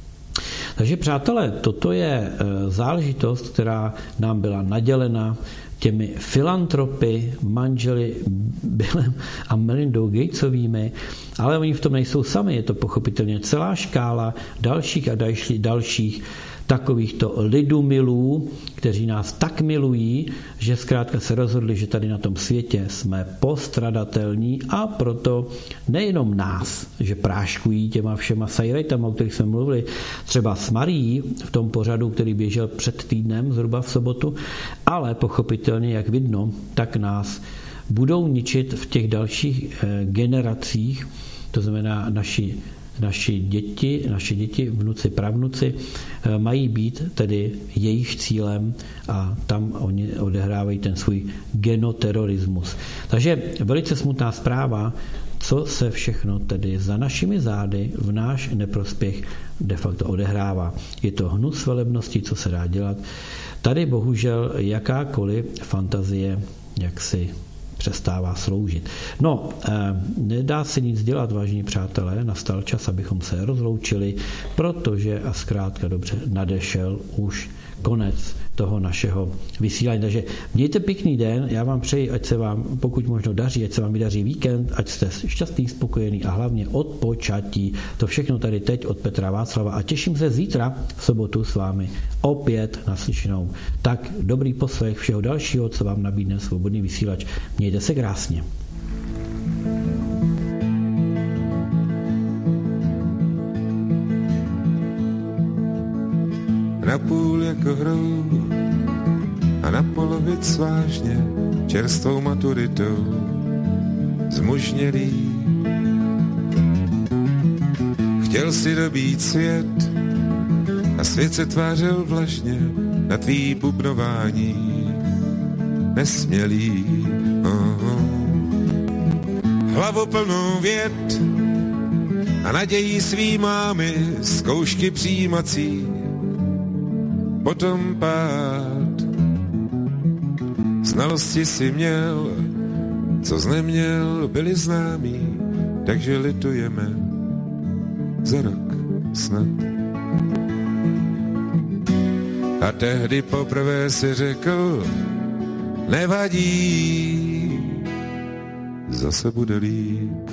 Takže přátelé, toto je záležitost, která nám byla nadělena těmi filantropy, manželi Billem a Melindou Gatesovými, ale oni v tom nejsou sami, je to pochopitelně celá škála dalších a dalších takovýchto lidumilů, kteří nás tak milují, že zkrátka se rozhodli, že tady na tom světě jsme postradatelní a proto nejenom nás, že práškují těma všema sajrajtama, o kterých jsme mluvili, třeba s Marií v tom pořadu, který běžel před týdnem, zhruba v sobotu, ale pochopitelně, jak vidno, tak nás budou ničit v těch dalších generacích, to znamená naši děti, vnuci, pravnuci mají být tedy jejich cílem a tam oni odehrávají ten svůj genoterorismus. Takže velice smutná zpráva, co se všechno tedy za našimi zády v náš neprospěch de facto odehrává. Je to hnus velebnosti, co se dá dělat. Tady bohužel jakákoliv fantazie jaksi přestává sloužit. No, nedá se nic dělat, vážení přátelé, nastal čas, abychom se rozloučili, protože a zkrátka dobře nadešel už konec toho našeho vysílání. Takže mějte pěkný den, já vám přeji, ať se vám pokud možno daří, ať se vám vydaří víkend, ať jste šťastný, spokojený a hlavně odpočatí. To všechno tady teď od Petra Václava a těším se zítra v sobotu s vámi opět naslyšenou. Tak dobrý poslech všeho dalšího, co vám nabídne Svobodný vysílač. Mějte se krásně. Napůl jako hrou a na polovic vážně čerstvou maturitou zmužnělý. Chtěl si dobít svět a svět se tvářil vlažně na tvý bubnování nesmělý. Hlavu plnou věd a nadějí svý mámy zkoušky přijímací, potom pád. Znalosti si měl, co jsi neměl, byli známí, takže litujeme za rok snad. A tehdy poprvé si řekl, nevadí, zase bude líp.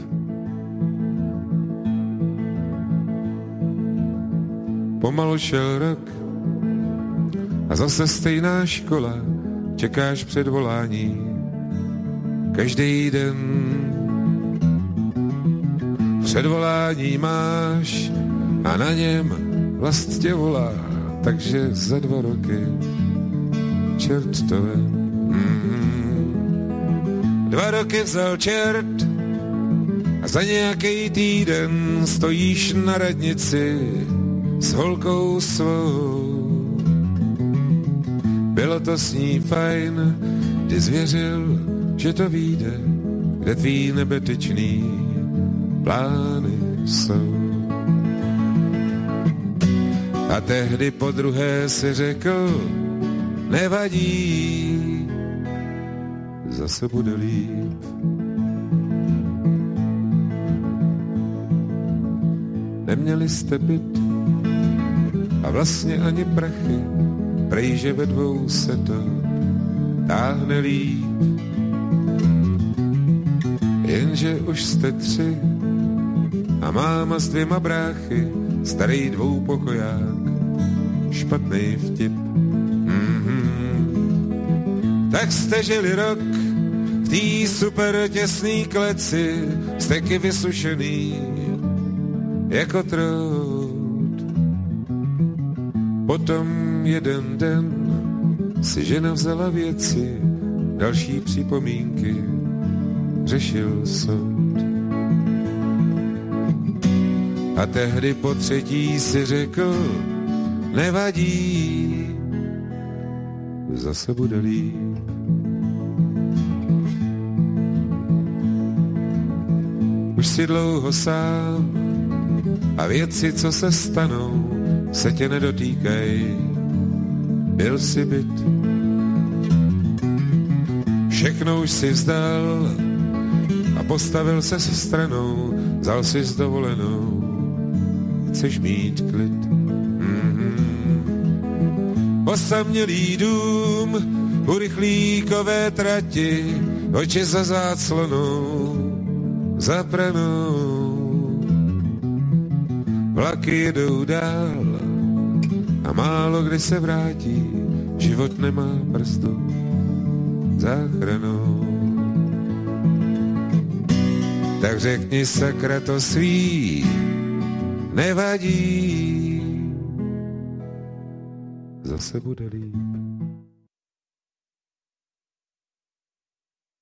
Pomalu šel rok a zase stejná škola, čekáš předvolání každý den. Předvolání máš a na něm vlast tě volá, takže za 2 roky čert to ve. 2 roky vzal čert a za nějaký týden stojíš na radnici s holkou svou. Bylo to s ní fajn, ty zvěřil, že to vyjde, kde tvý nebetyčný plány jsou. A tehdy podruhé si řekl, nevadí, zase bude líp. Neměli jste byt a vlastně ani prachy, prej, že ve 2 se to táhne líp. Jenže už jste 3 a máma s 2 bráchy, starý 2pokoják, špatnej vtip. Tak jste žili rok v tý super těsný kleci, steky vysušený jako trout. Potom jeden den si žena vzala věci, další připomínky řešil soud. A tehdy po 3. si řekl, nevadí, zase bude líp. Už si dlouho sám a věci, co se stanou, se tě nedotýkaj. Byl si byt, všechno už si vzdal a postavil se s stranou, vzal si s dovolenou, chceš mít klid. Osamělý dům urychlíkové trati, oči za záclonou zapranou. Vlaky jedou dál a málo kdy se vrátí, život nemá prstu záchranou. Tak řekni sakra to svý, nevadí, zase bude líp.